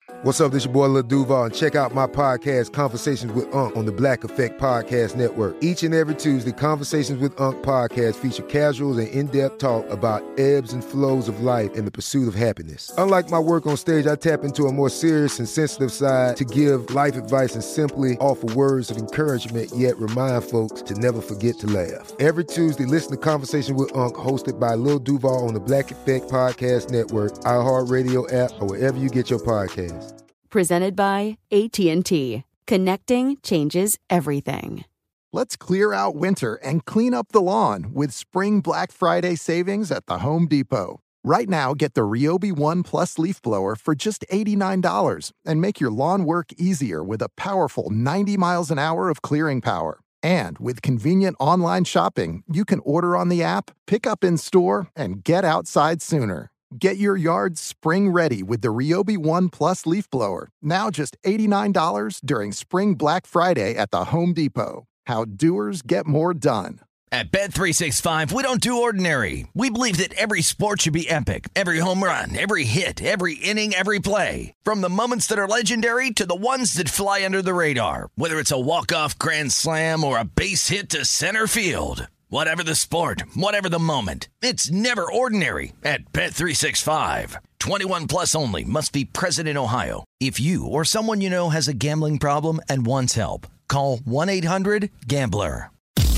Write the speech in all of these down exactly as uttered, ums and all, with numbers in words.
What's up, this your boy Lil Duval, and check out my podcast, Conversations with Unc, on the Black Effect Podcast Network. Each and every Tuesday, Conversations with Unc podcast feature casuals and in-depth talk about ebbs and flows of life and the pursuit of happiness. Unlike my work on stage, I tap into a more serious and sensitive side to give life advice and simply offer words of encouragement, yet remind folks to never forget to laugh. Every Tuesday, listen to Conversations with Unc, hosted by Lil Duval on the Black Effect Podcast Network, iHeartRadio app, or wherever you get your podcasts. Presented by A T and T. Connecting changes everything. Let's clear out winter and clean up the lawn with Spring Black Friday savings at the Home Depot. Right now, get the Ryobi One Plus leaf blower for just eighty-nine dollars and make your lawn work easier with a powerful ninety miles an hour of clearing power. And with convenient online shopping, you can order on the app, pick up in store, and get outside sooner. Get your yard spring ready with the Ryobi One Plus leaf blower, now just eighty-nine dollars during Spring Black Friday at the Home Depot. How doers get more done. At Bet three sixty-five, we don't do ordinary. We believe that every sport should be epic. Every home run, every hit, every inning, every play. From the moments that are legendary to the ones that fly under the radar. Whether it's a walk-off grand slam or a base hit to center field. Whatever the sport, whatever the moment, it's never ordinary at Bet three sixty-five. twenty-one plus only. Must be present in Ohio. If you or someone you know has a gambling problem and wants help, call one eight hundred gambler.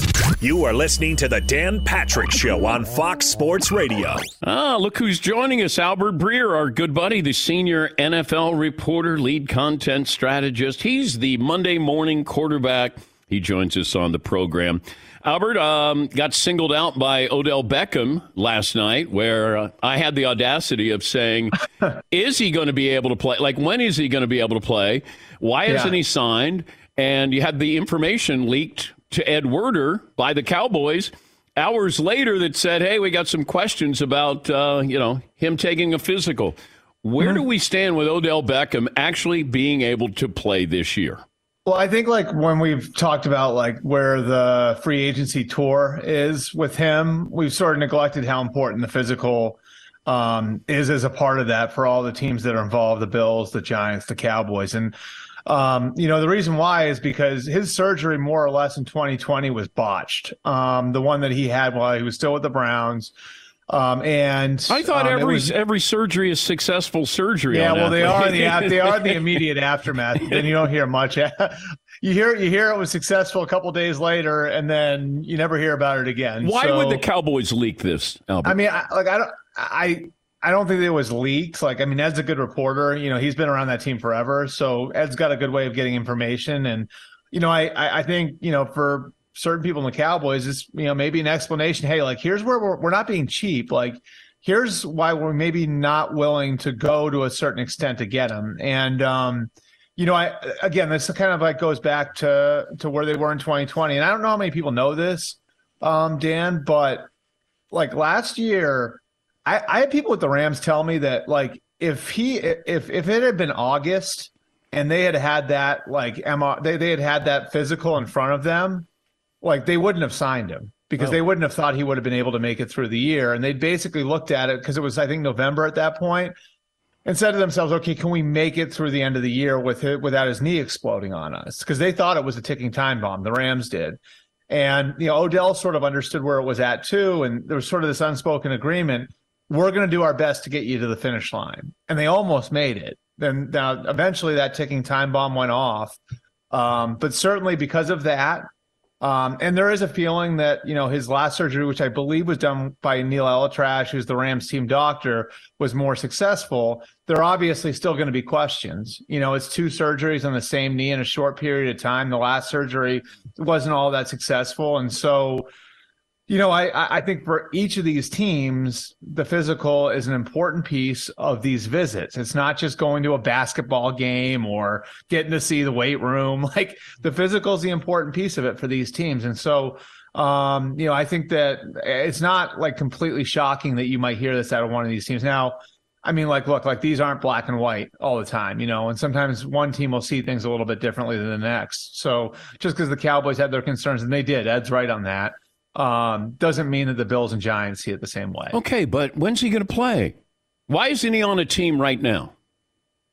You are listening to the Dan Patrick Show on Fox Sports Radio. Ah, look who's joining us. Albert Breer, our good buddy, the senior N F L reporter, lead content strategist. He's the Monday morning quarterback. He joins us on the program. Albert um, got singled out by Odell Beckham last night, where uh, I had the audacity of saying, is he going to be able to play? Like, when is he going to be able to play? Why hasn't yeah. he signed? And you had the information leaked to Ed Werder by the Cowboys hours later that said, hey, we got some questions about, uh, you know, him taking a physical. Where mm-hmm. do we stand with Odell Beckham actually being able to play this year? Well, I think like when we've talked about like where the free agency tour is with him, we've sort of neglected how important the physical um, is as a part of that for all the teams that are involved, the Bills, the Giants, the Cowboys. And, um, you know, the reason why is because his surgery more or less in twenty twenty was botched. Um, the one that he had while he was still with the Browns. Um, and I thought um, every was, every surgery is successful surgery. Yeah, on well, they are the they are the immediate immediate aftermath. Then you don't hear much. You hear you hear it was successful a couple days later, and then you never hear about it again. Why so, would the Cowboys leak this, Albert? I mean, I, like I don't I I don't think it was leaked. Like I mean, Ed's a good reporter. You know, he's been around that team forever, so Ed's got a good way of getting information. And you know, I I, I think you know for certain people in the Cowboys, it's, you know, maybe an explanation. Hey, like, here's where we're, we're not being cheap. Like, here's why we're maybe not willing to go to a certain extent to get him. And, um, you know, I, again, this kind of like goes back to, to where they were in twenty twenty. And I don't know how many people know this, um, Dan, but like last year, I, I had people with the Rams tell me that like, if he, if, if it had been August and they had had that, like, Emma, they, they had had that physical in front of them, like they wouldn't have signed him because oh. they wouldn't have thought he would have been able to make it through the year. And they basically looked at it because it was, I think, November at that point, and said to themselves, okay, can we make it through the end of the year with it without his knee exploding on us? Because they thought it was a ticking time bomb. The Rams did. And, you know, Odell sort of understood where it was at too. And there was sort of this unspoken agreement. We're going to do our best to get you to the finish line. And they almost made it. Then now, eventually that ticking time bomb went off. Um, but certainly because of that, Um, and there is a feeling that, you know, his last surgery, which I believe was done by Neil Elitrash, who's the Rams team doctor, was more successful. There are obviously still going to be questions. You know, it's two surgeries on the same knee in a short period of time. The last surgery wasn't all that successful. And so, you know, I, I think for each of these teams, the physical is an important piece of these visits. It's not just going to a basketball game or getting to see the weight room. Like the physical is the important piece of it for these teams. And so, um, you know, I think that it's not like completely shocking that you might hear this out of one of these teams. Now, I mean, like, look, like these aren't black and white all the time, you know, and sometimes one team will see things a little bit differently than the next. So just because the Cowboys had their concerns, and they did, Ed's right on that, um, doesn't mean that the Bills and Giants see it the same way. Okay, but when's he going to play? Why isn't he on a team right now?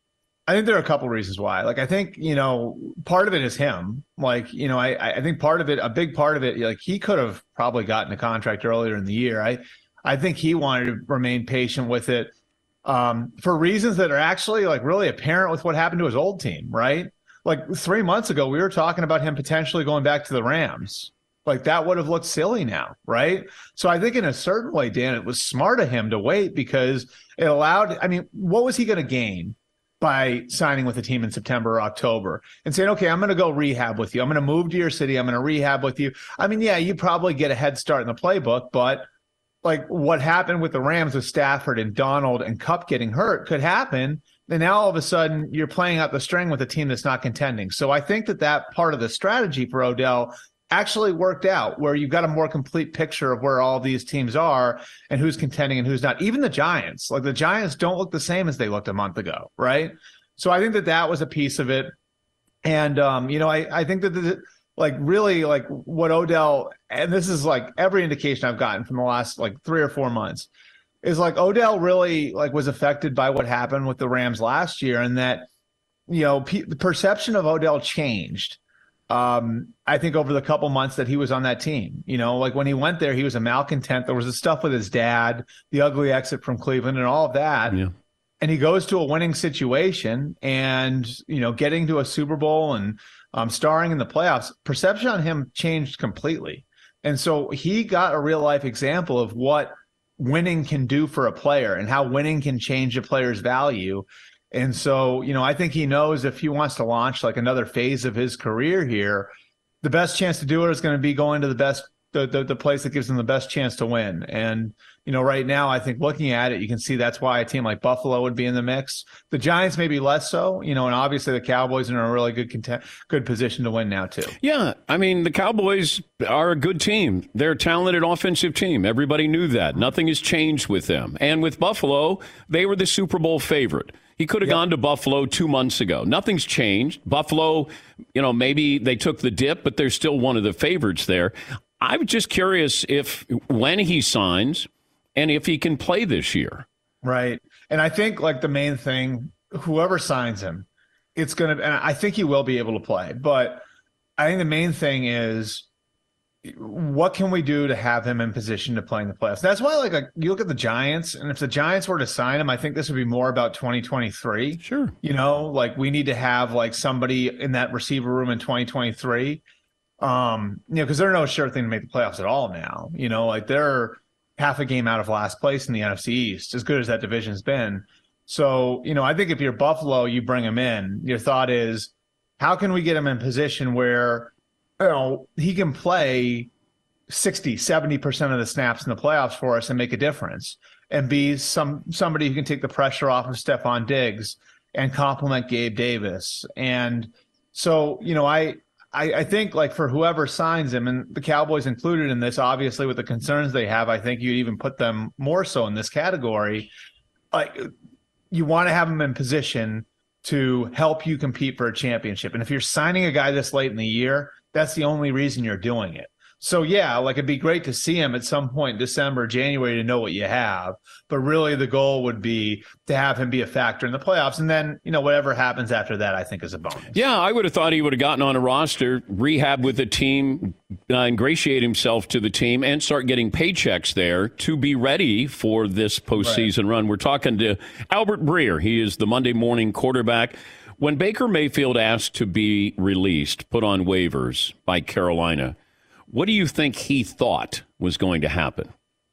I think there are a couple reasons why. Like, I think, you know, part of it is him. Like, you know, I, I think part of it, a big part of it, like he could have probably gotten a contract earlier in the year. I, I think he wanted to remain patient with it um, for reasons that are actually like really apparent with what happened to his old team, right? Like three months ago, we were talking about him potentially going back to the Rams. Like that would have looked silly now, right? So I think in a certain way, Dan, it was smart of him to wait because it allowed, I mean, what was he going to gain by signing with a team in September or October and saying, okay, I'm going to go rehab with you. I'm going to move to your city. I'm going to rehab with you. I mean, yeah, you probably get a head start in the playbook, but like what happened with the Rams with Stafford and Donald and Kupp getting hurt could happen. And now all of a sudden you're playing out the string with a team that's not contending. So I think that that part of the strategy for Odell actually worked out where you've got a more complete picture of where all these teams are and who's contending and who's not. Even the Giants, like the Giants don't look the same as they looked a month ago, right? So I think that that was a piece of it. And, um, you know, I, I think that the, like really like what Odell, and this is like every indication I've gotten from the last like three or four months, is like Odell really like was affected by what happened with the Rams last year and that, you know, pe- the perception of Odell changed. Um, I think over the couple months that he was on that team, you know, like when he went there, he was a malcontent. There was the stuff with his dad, the ugly exit from Cleveland and all of that. Yeah. And he goes to a winning situation and, you know, getting to a Super Bowl and um, starring in the playoffs, perception on him changed completely. And so he got a real life example of what winning can do for a player and how winning can change a player's value. And so, you know, I think he knows if he wants to launch like another phase of his career here, the best chance to do it is going to be going to the best, the, the, the place that gives him the best chance to win. And, you know, right now, I think looking at it, you can see that's why a team like Buffalo would be in the mix. The Giants maybe less so, you know, and obviously the Cowboys are in a really good content, good position to win now too. Yeah, I mean, the Cowboys are a good team. They're a talented offensive team. Everybody knew that. Nothing has changed with them. And with Buffalo, they were the Super Bowl favorite. He could have yep. gone to Buffalo two months ago. Nothing's changed. Buffalo, you know, maybe they took the dip, but they're still one of the favorites there. I'm just curious if when he signs and if he can play this year. Right. And I think like the main thing, whoever signs him, it's going to, and I think he will be able to play, but I think the main thing is what can we do to have him in position to play in the playoffs? That's why, like, like, you look at the Giants, and if the Giants were to sign him, I think this would be more about twenty twenty-three. Sure. You know, like, we need to have, like, somebody in that receiver room in twenty twenty-three. Um, you know, because they're no sure thing to make the playoffs at all now. You know, like, they're half a game out of last place in the N F C East, as good as that division's been. So, you know, I think if you're Buffalo, you bring him in. Your thought is, how can we get him in position where, you know, he can play sixty, seventy percent of the snaps in the playoffs for us and make a difference and be some somebody who can take the pressure off of Stephon Diggs and complement Gabe Davis. And so, you know, I, I, I think like for whoever signs him, and the Cowboys included in this, obviously with the concerns they have, I think you even put them more so in this category. Like, you want to have them in position to help you compete for a championship. And if you're signing a guy this late in the year, that's the only reason you're doing it. So, yeah, like it'd be great to see him at some point in December, January to know what you have. But really the goal would be to have him be a factor in the playoffs. And then, you know, whatever happens after that, I think is a bonus. Yeah, I would have thought he would have gotten on a roster, rehab with the team, uh, ingratiate himself to the team, and start getting paychecks there to be ready for this postseason right. run. We're talking to Albert Breer. He is the Monday morning quarterback. When Baker Mayfield asked to be released, put on waivers by Carolina, what do you think he thought was going to happen?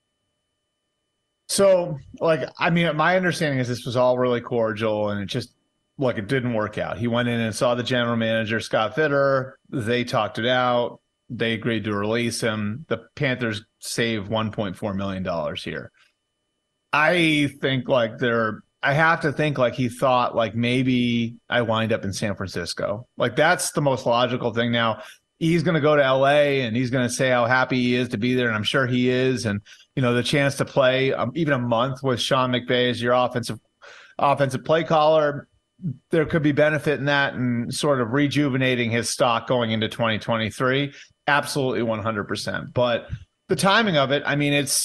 So, like, I mean, my understanding is this was all really cordial, and it just, like, it didn't work out. He went in and saw the general manager, Scott Fitter. They talked it out. They agreed to release him. The Panthers saved one point four million dollars here. I think, like, they're – I have to think, like, he thought, like, maybe I wind up in San Francisco. Like, that's the most logical thing now. He's going to go to L A and he's going to say how happy he is to be there. And I'm sure he is. And, you know, the chance to play um, even a month with Sean McVay as your offensive offensive play caller, there could be benefit in that and sort of rejuvenating his stock going into twenty twenty-three. Absolutely one hundred percent. But the timing of it, I mean, it's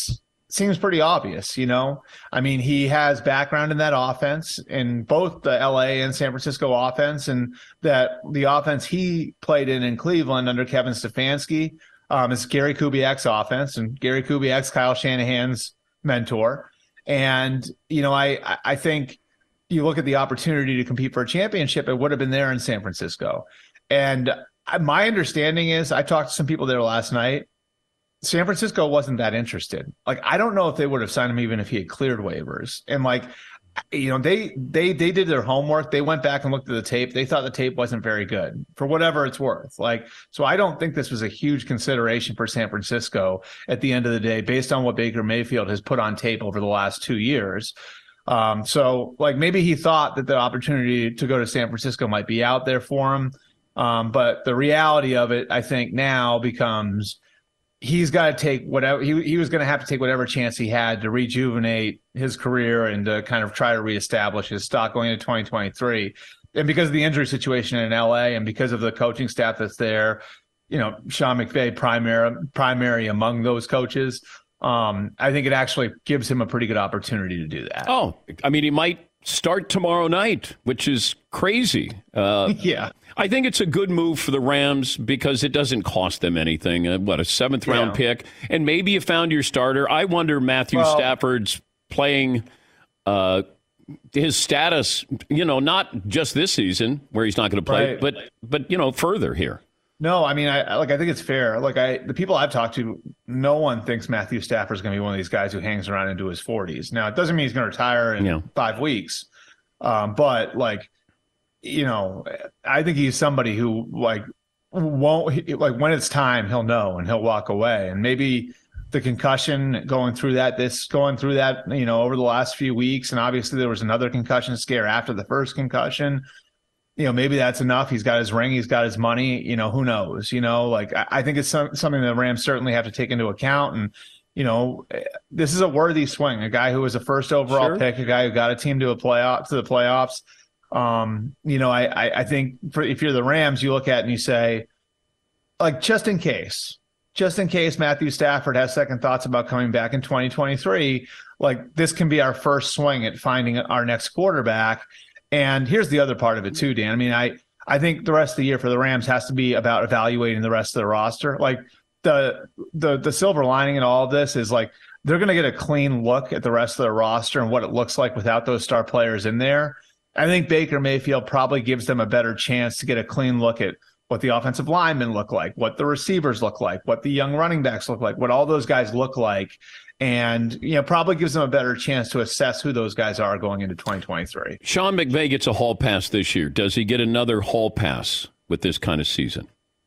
seems pretty obvious, you know? I mean, he has background in that offense, in both the L A and San Francisco offense, and that the offense he played in in Cleveland under Kevin Stefanski um, is Gary Kubiak's offense, and Gary Kubiak's Kyle Shanahan's mentor. And, you know, I, I think you look at the opportunity to compete for a championship, it would have been there in San Francisco. And my understanding is, I talked to some people there last night, San Francisco wasn't that interested. Like, I don't know if they would have signed him even if he had cleared waivers. And like, you know, they they they did their homework. They went back and looked at the tape. They thought the tape wasn't very good, for whatever it's worth. Like, so I don't think this was a huge consideration for San Francisco at the end of the day, based on what Baker Mayfield has put on tape over the last two years. Um, so like, maybe he thought that the opportunity to go to San Francisco might be out there for him. Um, but the reality of it, I think now becomes, he's got to take whatever he, he was going to have to take whatever chance he had to rejuvenate his career and to kind of try to reestablish his stock going into twenty twenty-three. And because of the injury situation in L A and because of the coaching staff that's there, you know, Sean McVay primary, primary among those coaches, um, I think it actually gives him a pretty good opportunity to do that. Oh, I mean, he might start tomorrow night, which is crazy. Uh, yeah. I think it's a good move for the Rams because it doesn't cost them anything. Uh, what, a seventh round yeah. pick? And maybe you found your starter. I wonder Matthew well, Stafford's playing uh, his status, you know, not just this season where he's not going to play, right. but, but, you know, further here. No, I mean, I like. I think it's fair. Like, I, the people I've talked to, no one thinks Matthew Stafford is going to be one of these guys who hangs around into his forties. Now, it doesn't mean he's going to retire in yeah. five weeks, um, but like, you know, I think he's somebody who like won't like when it's time, he'll know and he'll walk away. And maybe the concussion going through that, this going through that, you know, over the last few weeks, and obviously there was another concussion scare after the first concussion. You know, maybe that's enough. He's got his ring. He's got his money. You know, who knows? You know, like I, I think it's some, something the Rams certainly have to take into account. And, you know, this is a worthy swing. A guy who was a first overall sure. pick, a guy who got a team to a playoff to the playoffs. Um, you know, I, I, I think for, if you're the Rams, you look at it and you say, like, just in case, just in case Matthew Stafford has second thoughts about coming back in twenty twenty-three, like this can be our first swing at finding our next quarterback. And here's the other part of it too, Dan. I mean, I, I think the rest of the year for the Rams has to be about evaluating the rest of the roster. Like the the the silver lining in all of this is like they're going to get a clean look at the rest of the roster and what it looks like without those star players in there. I think Baker Mayfield probably gives them a better chance to get a clean look at what the offensive linemen look like, what the receivers look like, what the young running backs look like, what all those guys look like. And, you know, probably gives them a better chance to assess who those guys are going into twenty twenty-three. Sean McVay gets a hall pass this year. Does he get another hall pass with this kind of season?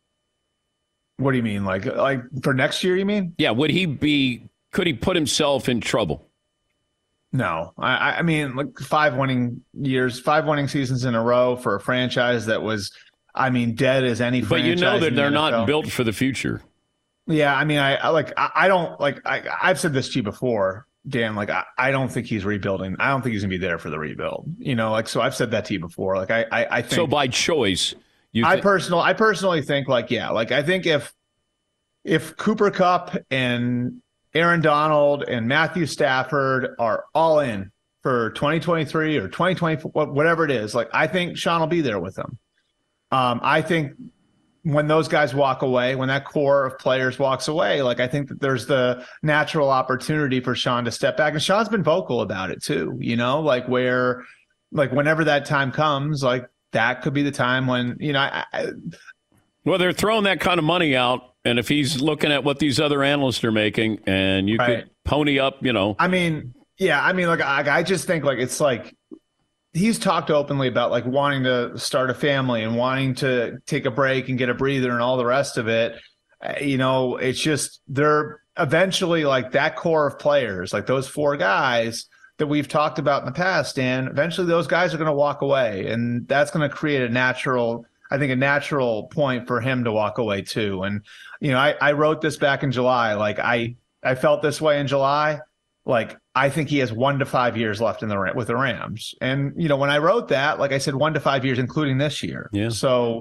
What do you mean? Like, like for next year, you mean? Yeah. Would he be, could he put himself in trouble? No. I, I mean, like five winning years, five winning seasons in a row for a franchise that was, I mean, dead as any franchise. But you know that they're the not built for the future. Yeah, I mean, I, I like, I, I don't like, I, I've said this to you before, Dan. Like, I, I don't think he's rebuilding. I don't think he's gonna be there for the rebuild. You know, like, so I've said that to you before. Like, I, I, I think. So by choice, you. I th- personal, I personally think, like, yeah, like, I think if, if Cooper Kupp and Aaron Donald and Matthew Stafford are all in for twenty twenty-three or twenty twenty-four, whatever it is, like, I think Sean will be there with them. Um, I think. When those guys walk away, when that core of players walks away, like I think that there's the natural opportunity for Sean to step back. And Sean's been vocal about it too, you know, like where, like whenever that time comes, like that could be the time when, you know, I, I, well, they're throwing that kind of money out. And if he's looking at what these other analysts are making and you right. could pony up, you know, I mean, yeah, I mean, like, I, I just think like, it's like, he's talked openly about like wanting to start a family and wanting to take a break and get a breather and all the rest of it. You know, it's just they're eventually like that core of players, like those four guys that we've talked about in the past. And eventually those guys are going to walk away. And that's going to create a natural, I think, a natural point for him to walk away too. And, you know, I, I wrote this back in July. Like I, I felt this way in July. Like, I think he has one to five years left in the with the Rams. And, you know, when I wrote that, like I said, one to five years, including this year. Yeah. So,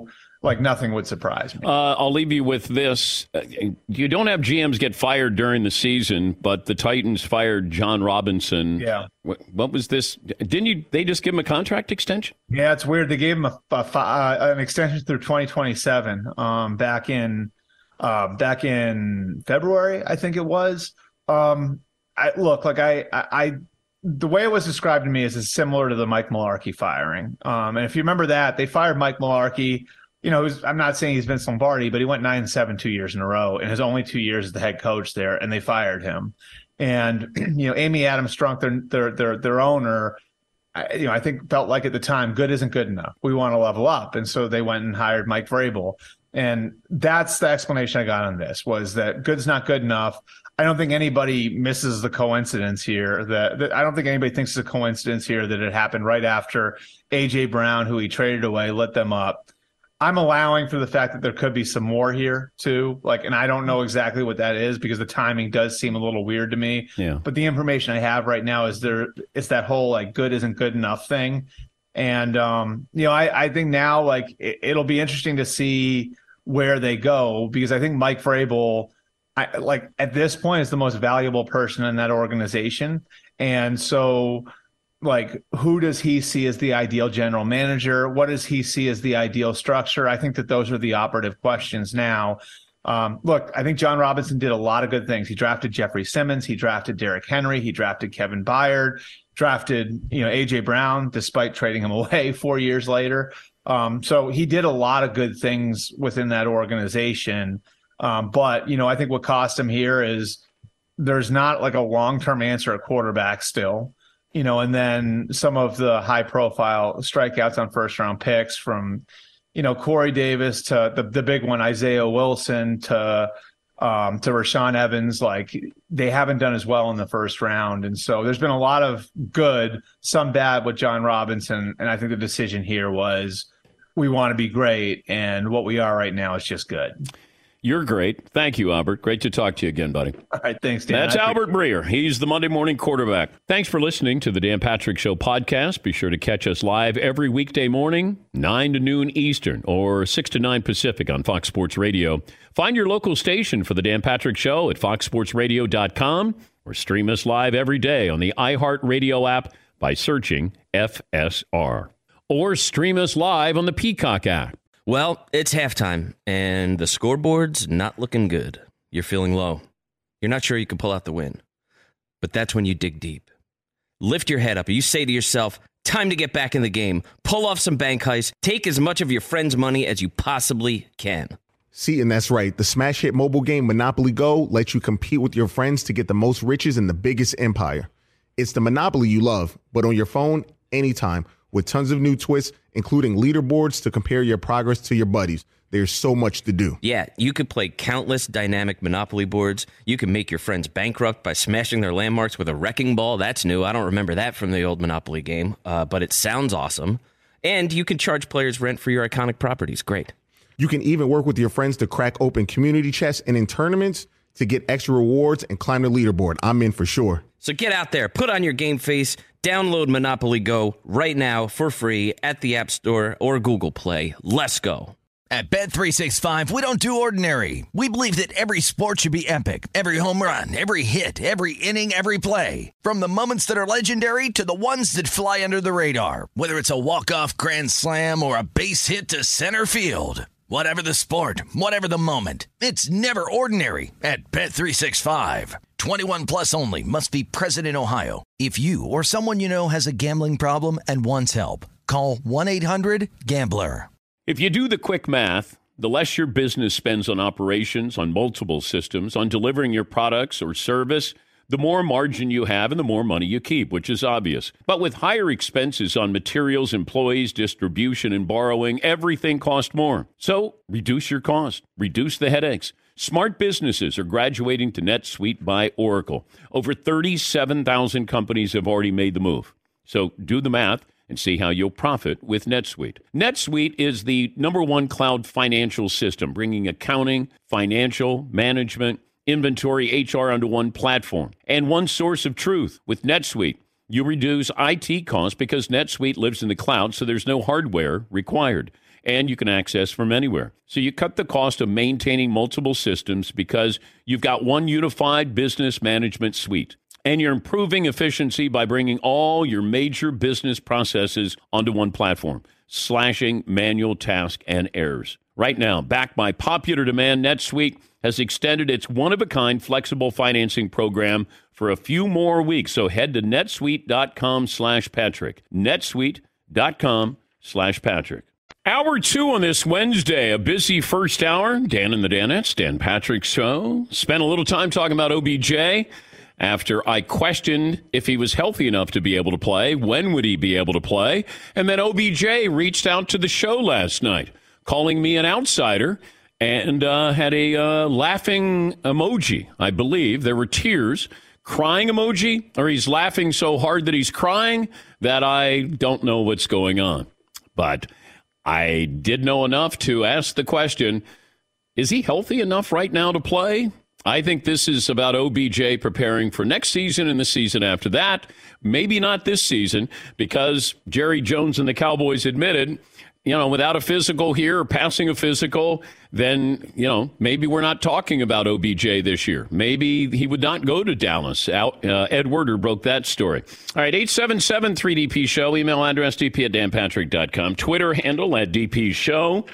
like nothing would surprise me. Uh, I'll leave you with this. Uh, you don't have G Ms get fired during the season, but the Titans fired John Robinson. Yeah. What, what was this? Didn't you? They just give him a contract extension? Yeah, it's weird. They gave him a, a, uh, an extension through twenty twenty-seven. Um, back in uh, back in February, I think it was. Um, I look like I, I I the way it was described to me is, is similar to the Mike Mularkey firing. Um, and if you remember that, they fired Mike Mularkey. You know, was, I'm not saying he's Vince Lombardi, but he went nine and seven two years in a row, and his only two years as the head coach there, and they fired him. And you know, Amy Adams Strunk, their their their their owner, I, you know, I think felt like at the time, good isn't good enough. We want to level up, and so they went and hired Mike Vrabel. And that's the explanation I got on this, was that good's not good enough. I don't think anybody misses the coincidence here. That, that I don't think anybody thinks it's a coincidence here that it happened right after A J Brown, who he traded away, lit them up. I'm allowing for the fact that there could be some more here too. Like, and I don't know exactly what that is because the timing does seem a little weird to me. Yeah. But the information I have right now is there, it's that whole like good isn't good enough thing. And, um, you know, I, I think now like it, it'll be interesting to see where they go, because I think Mike Vrabel, I, like at this point, is the most valuable person in that organization. And so, like, who does he see as the ideal general manager? What does he see as the ideal structure? I think that those are the operative questions now. Um, look, I think John Robinson did a lot of good things. He drafted Jeffrey Simmons. He drafted Derrick Henry. He drafted Kevin Byard, drafted, you know, A J Brown, despite trading him away four years later. Um, so he did a lot of good things within that organization. Um, but, you know, I think what cost him here is there's not like a long-term answer at quarterback still. You know, and then some of the high profile strikeouts on first round picks from, you know, Corey Davis to the, the big one, Isaiah Wilson to um, to Rashaan Evans, like they haven't done as well in the first round. And so there's been a lot of good, some bad with John Robinson. And I think the decision here was we want to be great. And what we are right now is just good. You're great. Thank you, Albert. Great to talk to you again, buddy. All right, thanks, Dan. That's Albert Breer. He's the Monday morning quarterback. Thanks for listening to the Dan Patrick Show podcast. Be sure to catch us live every weekday morning, nine to noon Eastern or six to nine Pacific on Fox Sports Radio. Find your local station for the Dan Patrick Show at fox sports radio dot com or stream us live every day on the iHeartRadio app by searching F S R. Or stream us live on the Peacock app. Well, it's halftime, and the scoreboard's not looking good. You're feeling low. You're not sure you can pull out the win. But that's when you dig deep. Lift your head up, and you say to yourself, time to get back in the game. Pull off some bank heists. Take as much of your friend's money as you possibly can. See, and that's right. The smash hit mobile game Monopoly Go lets you compete with your friends to get the most riches in the biggest empire. It's the Monopoly you love, but on your phone, anytime, with tons of new twists, including leaderboards to compare your progress to your buddies. There's so much to do. Yeah, you could play countless dynamic Monopoly boards. You can make your friends bankrupt by smashing their landmarks with a wrecking ball. That's new. I don't remember that from the old Monopoly game, uh, but it sounds awesome. And you can charge players rent for your iconic properties. Great. You can even work with your friends to crack open community chests and in tournaments to get extra rewards and climb the leaderboard. I'm in for sure. So get out there, put on your game face, download Monopoly Go right now for free at the App Store or Google Play. Let's go. At Bet three sixty-five, we don't do ordinary. We believe that every sport should be epic. Every home run, every hit, every inning, every play. From the moments that are legendary to the ones that fly under the radar. Whether it's a walk-off grand slam or a base hit to center field. Whatever the sport, whatever the moment, it's never ordinary at Bet three sixty-five. twenty-one plus only. Must be present in Ohio. If you or someone you know has a gambling problem and wants help, call one eight hundred gambler. If you do the quick math, the less your business spends on operations, on multiple systems, on delivering your products or service, the more margin you have and the more money you keep, which is obvious. But with higher expenses on materials, employees, distribution, and borrowing, everything costs more. So reduce your cost. Reduce the headaches. Smart businesses are graduating to NetSuite by Oracle. Over thirty-seven thousand companies have already made the move. So do the math and see how you'll profit with NetSuite. NetSuite is the number one cloud financial system, bringing accounting, financial, management, inventory, H R onto one platform and one source of truth. With NetSuite, you reduce I T costs because NetSuite lives in the cloud, so there's no hardware required. and you can access from anywhere. So you cut the cost of maintaining multiple systems because you've got one unified business management suite. And you're improving efficiency by bringing all your major business processes onto one platform, slashing manual tasks and errors. Right now, backed by popular demand, NetSuite has extended its one-of-a-kind flexible financing program for a few more weeks. So head to netsuite.com slash Patrick. netsuite.com slash Patrick. Hour two on this Wednesday, a busy first hour. Dan and the Danettes, Dan Patrick Show. Spent a little time talking about O B J after I questioned if he was healthy enough to be able to play. When would he be able to play? And then O B J reached out to the show last night, calling me an outsider, and uh, had a uh, laughing emoji, I believe. There were tears, crying emoji, or he's laughing so hard that he's crying that I don't know what's going on. But I did know enough to ask the question, is he healthy enough right now to play? I think this is about O B J preparing for next season and the season after that. Maybe not this season, because Jerry Jones and the Cowboys admitted, you know, without a physical here or passing a physical, then, you know, maybe we're not talking about O B J this year. Maybe he would not go to Dallas. Out, uh, Ed Werder broke that story. All right, eight seven seven three D P Show. Email address D P at dan patrick dot com. Twitter handle at D P Show.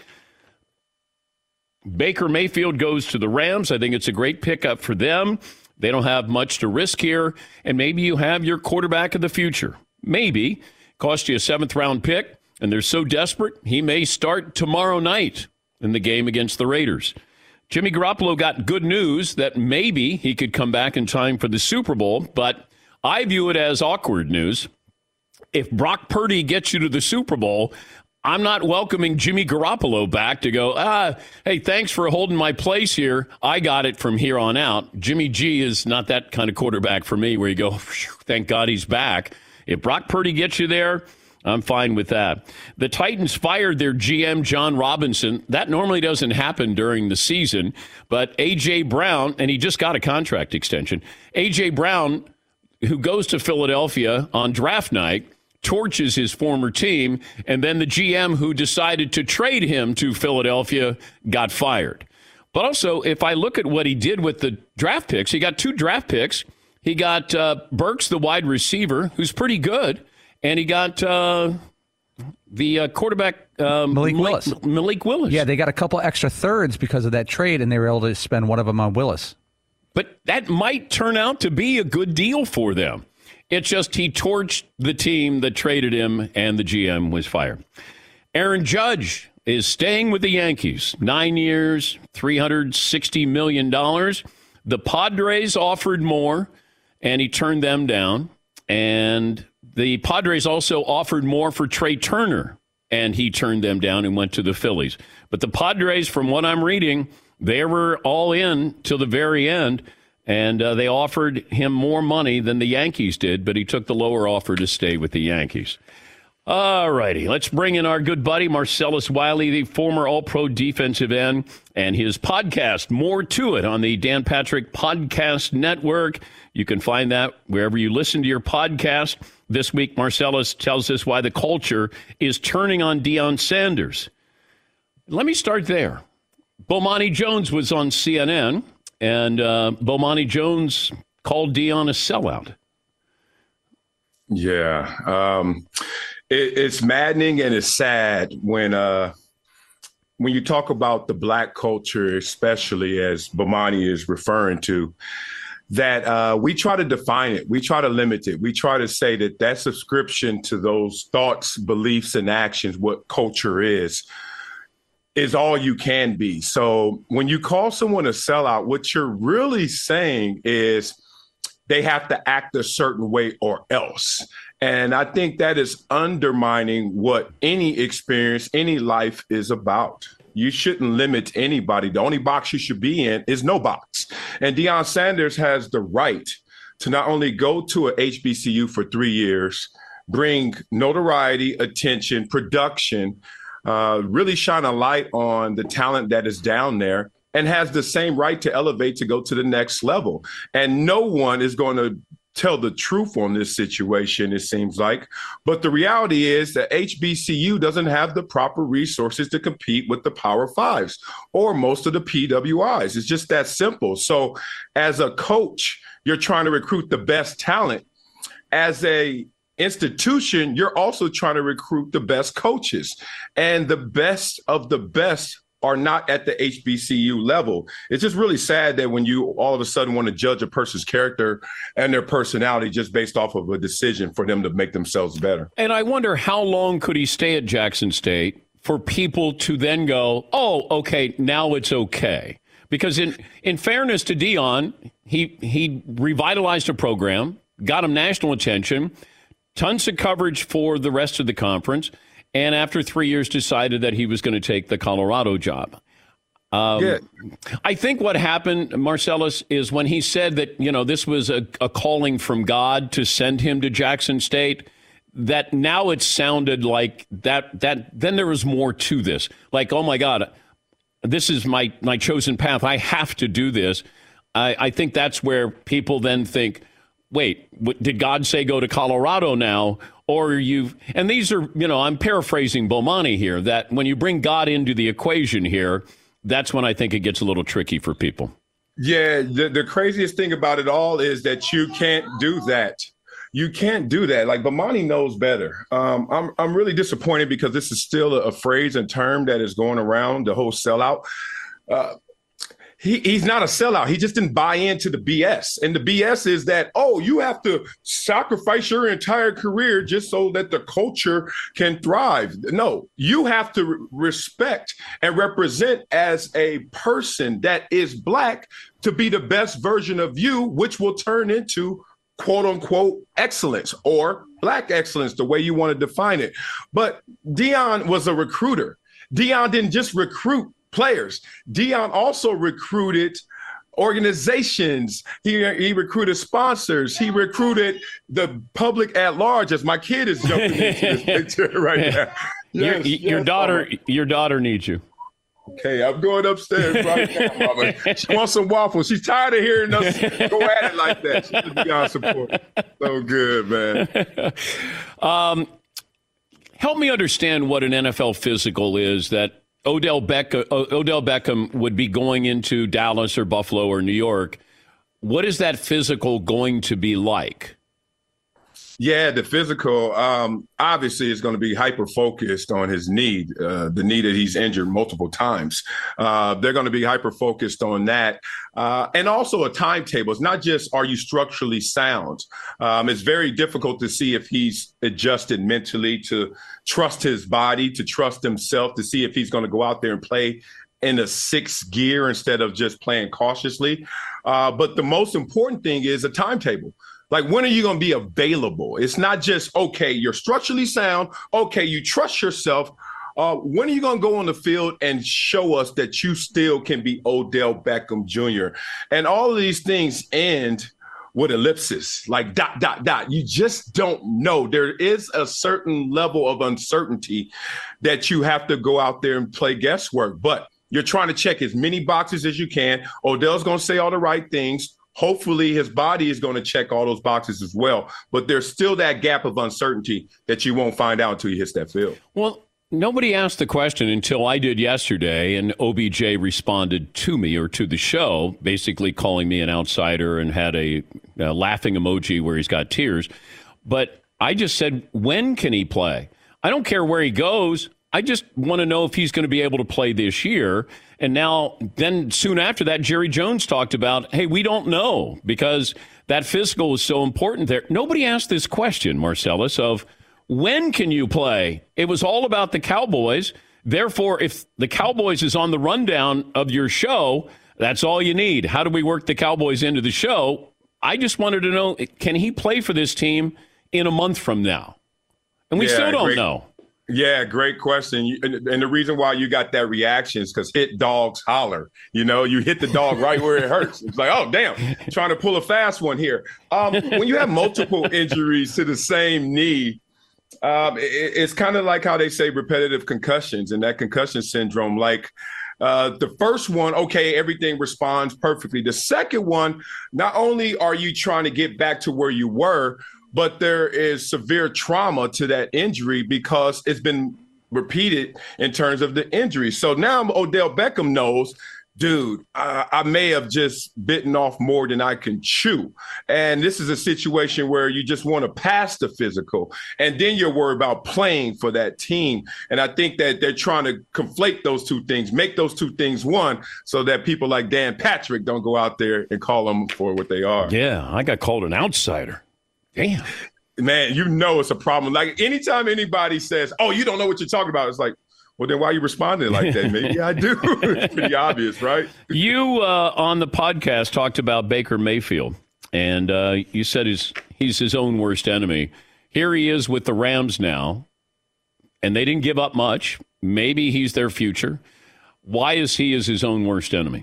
Baker Mayfield goes to the Rams. I think it's a great pickup for them. They don't have much to risk here. And maybe you have your quarterback of the future. Maybe. Cost you a seventh round pick. And they're so desperate, he may start tomorrow night in the game against the Raiders. Jimmy Garoppolo got good news that maybe he could come back in time for the Super Bowl, but I view it as awkward news. If Brock Purdy gets you to the Super Bowl, I'm not welcoming Jimmy Garoppolo back to go, ah, hey, thanks for holding my place here. I got it from here on out. Jimmy G is not that kind of quarterback for me where you go, thank God he's back. If Brock Purdy gets you there, I'm fine with that. The Titans fired their G M, John Robinson. That normally doesn't happen during the season, but A J. Brown, and he just got a contract extension, A J. Brown, who goes to Philadelphia on draft night, torches his former team, and then the G M who decided to trade him to Philadelphia got fired. But also, if I look at what he did with the draft picks, he got two draft picks. He got uh, Burks, the wide receiver, who's pretty good. And he got uh, the uh, quarterback, um, Malik, Malik Willis. Malik Willis. Yeah, they got a couple extra thirds because of that trade, and they were able to spend one of them on Willis. But that might turn out to be a good deal for them. It's just he torched the team that traded him, and the G M was fired. Aaron Judge is staying with the Yankees. Nine years, three hundred sixty million dollars. The Padres offered more, and he turned them down. And the Padres also offered more for Trey Turner, and he turned them down and went to the Phillies. But the Padres, from what I'm reading, they were all in till the very end, and uh, they offered him more money than the Yankees did, but he took the lower offer to stay with the Yankees. All righty, let's bring in our good buddy, Marcellus Wiley, the former All-Pro defensive end, and his podcast, More to It, on the Dan Patrick Podcast Network. You can find that wherever you listen to your podcast. This week, Marcellus tells us why the culture is turning on Deion Sanders. Let me start there. Bomani Jones was on C N N, and uh, Bomani Jones called Deion a sellout. Yeah. Um, it, it's maddening and it's sad when uh, when you talk about the black culture, especially as Bomani is referring to, that uh, we try to define it. We try to limit it. We try to say that that subscription to those thoughts, beliefs, and actions, what culture is, is all you can be. So when you call someone a sellout, what you're really saying is they have to act a certain way or else. And I think that is undermining what any experience, any life is about. You shouldn't limit anybody. The only box you should be in is no box. And Deion Sanders has the right to not only go to a H B C U for three years, bring notoriety, attention, production, uh, really shine a light on the talent that is down there, and has the same right to elevate to go to the next level. And no one is going to tell the truth on this situation, it seems like. But the reality is that H B C U doesn't have the proper resources to compete with the Power Fives or most of the P W Is. It's just that simple. So as a coach, you're trying to recruit the best talent. As a institution, you're also trying to recruit the best coaches. And the best of the best are not at the H B C U level. It's just really sad that when you all of a sudden want to judge a person's character and their personality just based off of a decision for them to make themselves better. And I wonder how long could he stay at Jackson State for people to then go, oh, okay, now it's okay. Because in, in fairness to Deion, he he revitalized a program, got him national attention, tons of coverage for the rest of the conference, and after three years decided that he was going to take the Colorado job. Um, yeah. I think what happened, Marcellus, is when he said that, you know, this was a, a calling from God to send him to Jackson State, that now it sounded like that, that then there was more to this. Like, oh, my God, this is my, my chosen path. I have to do this. I, I think that's where people then think, wait, what, did God say go to Colorado now? Or you, and these are, you know, I'm paraphrasing Bomani here, that when you bring God into the equation here, that's when I think it gets a little tricky for people. Yeah, the, the craziest thing about it all is that you can't do that. You can't do that. Like, Bomani knows better. Um, I'm I'm really disappointed because this is still a, a phrase and term that is going around, the whole sellout. Uh, He, he's not a sellout. He just didn't buy into the B S. And the B S is that, oh, you have to sacrifice your entire career just so that the culture can thrive. No, you have to re- respect and represent as a person that is Black to be the best version of you, which will turn into quote unquote excellence or Black excellence, the way you want to define it. But Deion was a recruiter. Deion didn't just recruit players. Deion also recruited organizations. He, he recruited sponsors. He recruited the public at large, as my kid is jumping into this picture right now. Yes, your, your yes, daughter, Mama. your daughter needs you. Okay, I'm going upstairs right now, Mama. She wants some waffles. She's tired of hearing us go at it like that. She's a Deion supporter. So good, man. Um, help me understand what an N F L physical is that Odell Beckham, Odell Beckham would be going into Dallas or Buffalo or New York. What is that physical going to be like? Yeah, the physical, um, obviously, is going to be hyper-focused on his knee, uh, the knee that he's injured multiple times. Uh, they're going to be hyper-focused on that. Uh, and also a timetable. It's not just, are you structurally sound? Um, it's very difficult to see if he's adjusted mentally, to trust his body, to trust himself, to see if he's going to go out there and play in a sixth gear instead of just playing cautiously. Uh, but the most important thing is a timetable. Like, when are you going to be available? It's not just, okay, you're structurally sound. Okay, you trust yourself. Uh, when are you going to go on the field and show us that you still can be Odell Beckham Junior? And all of these things end with ellipses, like dot, dot, dot. You just don't know. There is a certain level of uncertainty that you have to go out there and play guesswork. But you're trying to check as many boxes as you can. Odell's going to say all the right things. Hopefully his body is going to check all those boxes as well. But there's still that gap of uncertainty that you won't find out until he hits that field. Well, nobody asked the question until I did yesterday, and O B J responded to me or to the show, basically calling me an outsider and had a, a laughing emoji where he's got tears. But I just said, when can he play? I don't care where he goes. I just want to know if he's going to be able to play this year. And now, then soon after that, Jerry Jones talked about, hey, we don't know because that physical was so important there. Nobody asked this question, Marcellus, of when can you play? It was all about the Cowboys. Therefore, if the Cowboys is on the rundown of your show, that's all you need. How do we work the Cowboys into the show? I just wanted to know, can he play for this team in a month from now? And we yeah, still don't great. know. Yeah, great question. And the reason why you got that reaction is because hit dogs holler. You know, you hit the dog right where it hurts. It's like, oh, damn, trying to pull a fast one here. Um, when you have multiple injuries to the same knee, um, it, it's kind of like how they say repetitive concussions and that concussion syndrome. Like, Uh, the first one, okay, everything responds perfectly. The second one, not only are you trying to get back to where you were, but there is severe trauma to that injury because it's been repeated in terms of the injury. So now Odell Beckham knows, dude, I, I may have just bitten off more than I can chew. And this is a situation where you just want to pass the physical, and then you're worried about playing for that team. And I think that they're trying to conflate those two things, make those two things one, so that people like Dan Patrick don't go out there and call them for what they are. Yeah, I got called an outsider. Damn. Man, you know it's a problem. Like anytime anybody says, oh, you don't know what you're talking about, it's like, well, then why are you responding like that? Maybe I do. It's pretty obvious, right? You, uh, on the podcast, talked about Baker Mayfield, and uh, you said he's, he's his own worst enemy. Here he is with the Rams now, and they didn't give up much. Maybe he's their future. Why is he is his own worst enemy?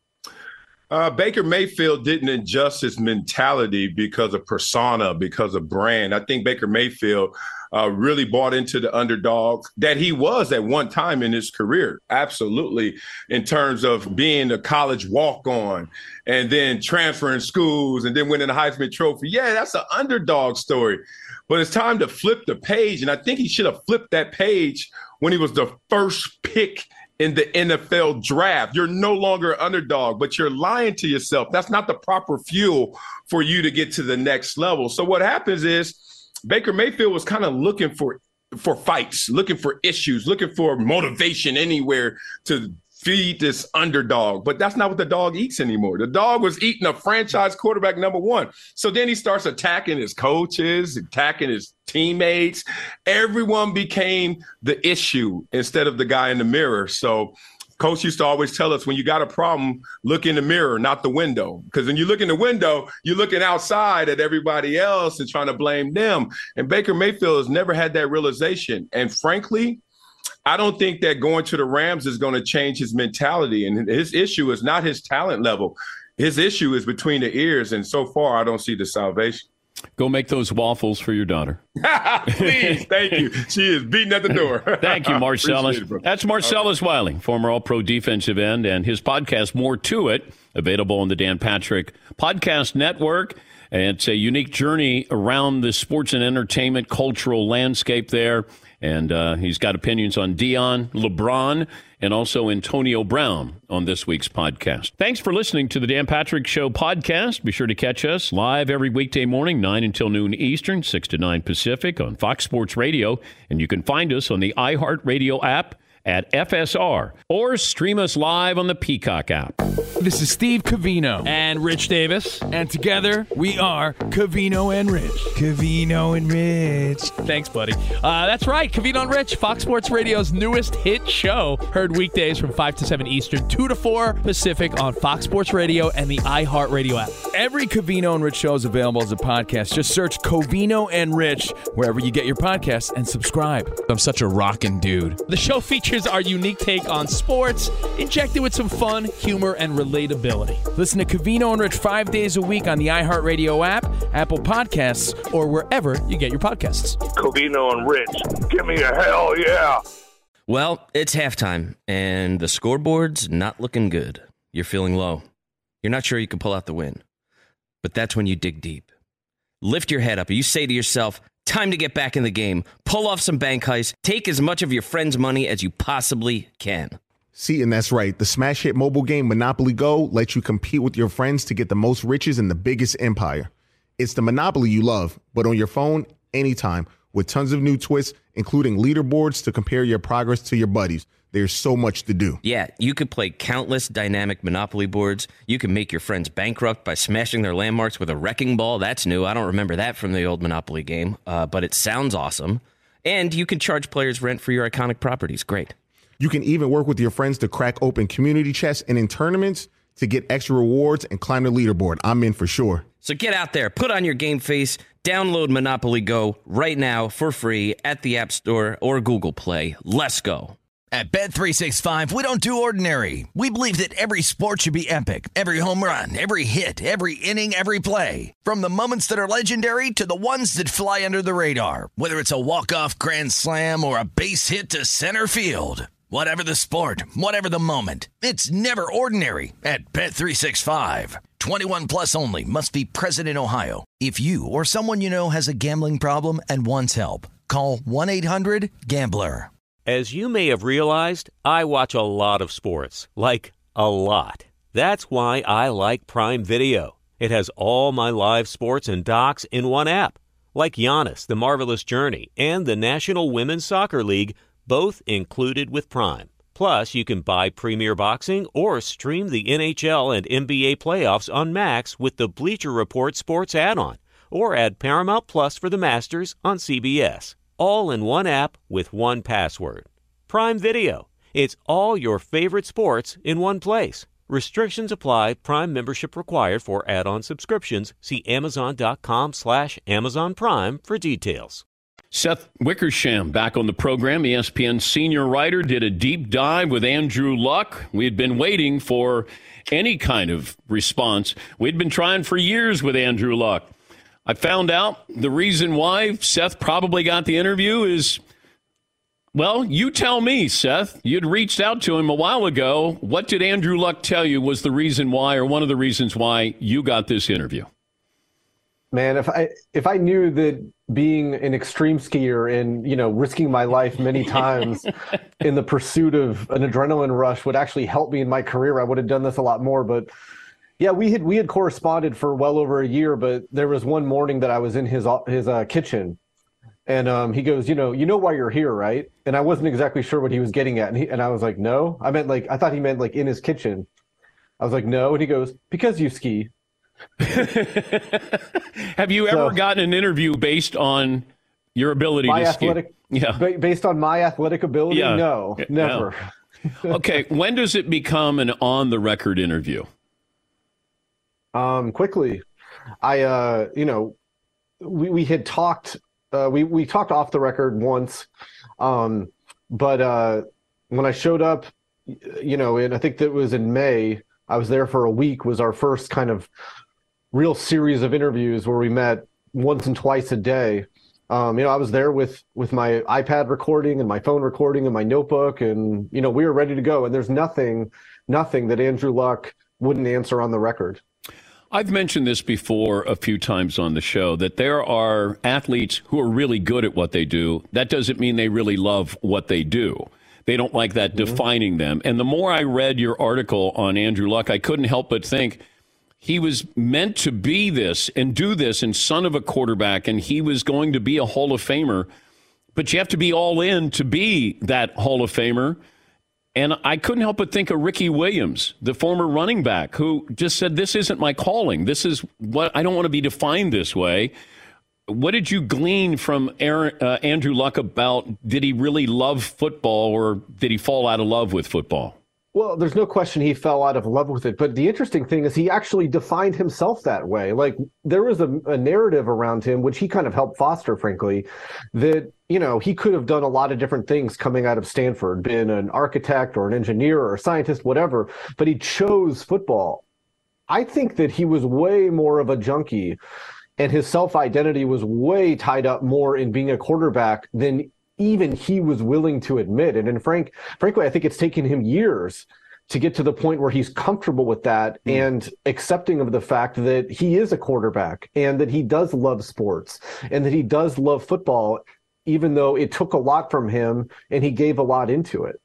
Uh, Baker Mayfield didn't adjust his mentality because of persona, because of brand. I think Baker Mayfield uh, really bought into the underdog that he was at one time in his career. Absolutely. In terms of being a college walk-on and then transferring schools and then winning the Heisman Trophy. Yeah, that's an underdog story. But it's time to flip the page. And I think he should have flipped that page when he was the first pick in the N F L draft. You're no longer an underdog, but you're lying to yourself. That's not the proper fuel for you to get to the next level. So what happens is Baker Mayfield was kind of looking for for fights, looking for issues, looking for motivation anywhere to feed this underdog. But that's not what the dog eats anymore. The dog was eating a franchise quarterback number one. So then he starts attacking his coaches, attacking his teammates. Everyone became the issue instead of the guy in the mirror. So Coach used to always tell us, when you got a problem, look in the mirror, not the window. Because when you look in the window, you're looking outside at everybody else and trying to blame them. And Baker Mayfield has never had that realization. And frankly, I don't think that going to the Rams is going to change his mentality. And his issue is not his talent level. His issue is between the ears. And so far, I don't see the salvation. Go make those waffles for your daughter. Please, thank you. She is beating at the door. Thank you, Marcellus. It, That's Marcellus right. Wiley, former All-Pro defensive end, and his podcast, More to It, available on the Dan Patrick Podcast Network. And it's a unique journey around the sports and entertainment cultural landscape there. And uh, he's got opinions on Deion, LeBron, and also Antonio Brown on this week's podcast. Thanks for listening to the Dan Patrick Show podcast. Be sure to catch us live every weekday morning, nine until noon Eastern, six to nine Pacific on Fox Sports Radio. And you can find us on the iHeartRadio app at F S R, or stream us live on the Peacock app. This is Steve Covino and Rich Davis, and together we are Covino and Rich. Covino and Rich. Thanks, buddy. Uh, that's right, Covino and Rich, Fox Sports Radio's newest hit show. Heard weekdays from five to seven Eastern, two to four Pacific on Fox Sports Radio and the iHeartRadio app. Every Covino and Rich show is available as a podcast. Just search Covino and Rich wherever you get your podcasts and subscribe. I'm such a rockin' dude. The show features our unique take on sports, injected with some fun, humor, and relatability. Listen to Covino and Rich five days a week on the iHeartRadio app, Apple Podcasts, or wherever you get your podcasts. Covino and Rich, give me a hell yeah. Well, it's halftime, and the scoreboard's not looking good. You're feeling low. You're not sure you can pull out the win. But that's when you dig deep. Lift your head up, and you say to yourself, time to get back in the game. Pull off some bank heists. Take as much of your friend's money as you possibly can. See, and that's right. The smash hit mobile game Monopoly Go lets you compete with your friends to get the most riches in the biggest empire. It's the Monopoly you love, but on your phone, anytime, with tons of new twists, including leaderboards to compare your progress to your buddies. There's so much to do. Yeah, you could play countless dynamic Monopoly boards. You can make your friends bankrupt by smashing their landmarks with a wrecking ball. That's new. I don't remember that from the old Monopoly game, uh, but it sounds awesome. And you can charge players rent for your iconic properties. Great. You can even work with your friends to crack open community chests and in tournaments to get extra rewards and climb the leaderboard. I'm in for sure. So get out there, put on your game face, download Monopoly Go right now for free at the App Store or Google Play. Let's go. At Bet three sixty-five, we don't do ordinary. We believe that every sport should be epic. Every home run, every hit, every inning, every play. From the moments that are legendary to the ones that fly under the radar. Whether it's a walk-off grand slam or a base hit to center field. Whatever the sport, whatever the moment, it's never ordinary at Bet three sixty-five. twenty-one plus only. Must be present in Ohio. If you or someone you know has a gambling problem and wants help, call one eight hundred gambler. As you may have realized, I watch a lot of sports. Like, a lot. That's why I like Prime Video. It has all my live sports and docs in one app. Like Giannis, The Marvelous Journey, and the National Women's Soccer League, both included with Prime. Plus, you can buy Premier Boxing or stream the N H L and N B A playoffs on Max with the Bleacher Report Sports add-on, or add Paramount Plus for the Masters on C B S. All in one app with one password. Prime Video. It's all your favorite sports in one place. Restrictions apply. Prime membership required for add-on subscriptions. See amazon.com slash Amazon Prime for details. Seth Wickersham back on the program. E S P N senior writer did a deep dive with Andrew Luck. We had been waiting for any kind of response. We'd been trying for years with Andrew Luck. I found out the reason why Seth probably got the interview is, well, you tell me, Seth. You'd reached out to him a while ago. What did Andrew Luck tell you was the reason why, or one of the reasons why you got this interview? Man, if I if I knew that being an extreme skier and, you know, risking my life many times in the pursuit of an adrenaline rush would actually help me in my career, I would have done this a lot more. But yeah, we had we had corresponded for well over a year, but there was one morning that I was in his his uh, kitchen, and um, he goes, you know, you know why you're here, right? And I wasn't exactly sure what he was getting at, and he, and I was like, no, I meant like I thought he meant like in his kitchen. I was like, no, and he goes, because you ski. Have you ever so, gotten an interview based on your ability my to athletic, ski? Yeah, ba- based on my athletic ability, yeah. no, never. No. Okay, when does it become an on-the-record interview? Um, quickly, I, uh, you know, we, we had talked, uh, we, we talked off the record once. Um, but, uh, when I showed up, you know, and I think that was in May, I was there for a week, was our first kind of real series of interviews where we met once and twice a day. Um, you know, I was there with, with my iPad recording and my phone recording and my notebook, and, you know, we were ready to go. And there's nothing, nothing that Andrew Luck wouldn't answer on the record. I've mentioned this before a few times on the show, that there are athletes who are really good at what they do. That doesn't mean they really love what they do. They don't like that mm-hmm. defining them. And the more I read your article on Andrew Luck, I couldn't help but think he was meant to be this and do this and son of a quarterback, and he was going to be a Hall of Famer. But you have to be all in to be that Hall of Famer. And I couldn't help but think of Ricky Williams, the former running back, who just said, this isn't my calling. This is what I don't want to be defined this way. What did you glean from Aaron, uh, Andrew Luck about, did he really love football, or did he fall out of love with football? Well, there's no question he fell out of love with it. But the interesting thing is he actually defined himself that way. Like, there was a, a narrative around him, which he kind of helped foster, frankly, that, you know, he could have done a lot of different things coming out of Stanford, been an architect or an engineer or a scientist, whatever, but he chose football. I think that he was way more of a junkie, and his self-identity was way tied up more in being a quarterback than even he was willing to admit. And, and Frank, frankly, I think it's taken him years to get to the point where he's comfortable with that mm. and accepting of the fact that he is a quarterback and that he does love sports and that he does love football, even though it took a lot from him and he gave a lot into it.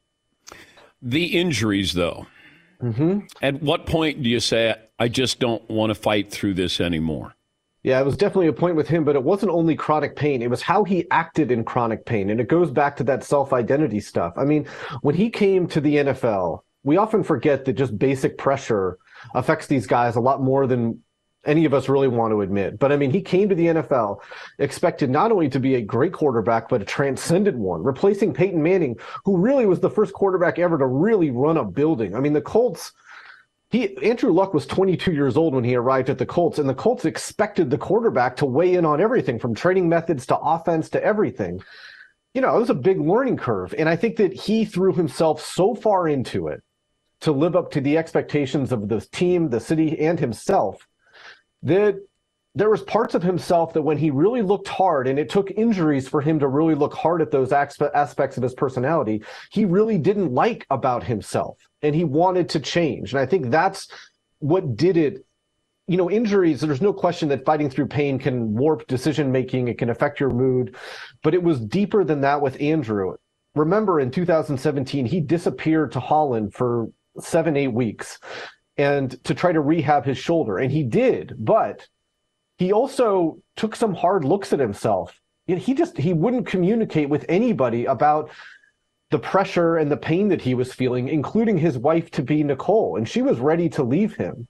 The injuries, though. Mm-hmm. At what point do you say, I just don't want to fight through this anymore? Yeah, it was definitely a point with him, but it wasn't only chronic pain. It was how he acted in chronic pain. And it goes back to that self-identity stuff. I mean, when he came to the N F L, we often forget that just basic pressure affects these guys a lot more than any of us really want to admit. But I mean, he came to the N F L expected not only to be a great quarterback, but a transcendent one, replacing Peyton Manning, who really was the first quarterback ever to really run a building. I mean, the Colts, He, Andrew Luck was twenty-two years old when he arrived at the Colts, and the Colts expected the quarterback to weigh in on everything from training methods to offense to everything. You know, it was a big learning curve, and I think that he threw himself so far into it to live up to the expectations of the team, the city, and himself that there was parts of himself that when he really looked hard, and it took injuries for him to really look hard at those aspects of his personality, he really didn't like about himself, and he wanted to change. And I think that's what did it. You know, injuries, there's no question that fighting through pain can warp decision-making. It can affect your mood. But it was deeper than that with Andrew. Remember, in two thousand seventeen, he disappeared to Holland for seven, eight weeks and to try to rehab his shoulder. And he did, but he also took some hard looks at himself. He just, he wouldn't communicate with anybody about the pressure and the pain that he was feeling, including his wife-to-be, Nicole. And she was ready to leave him.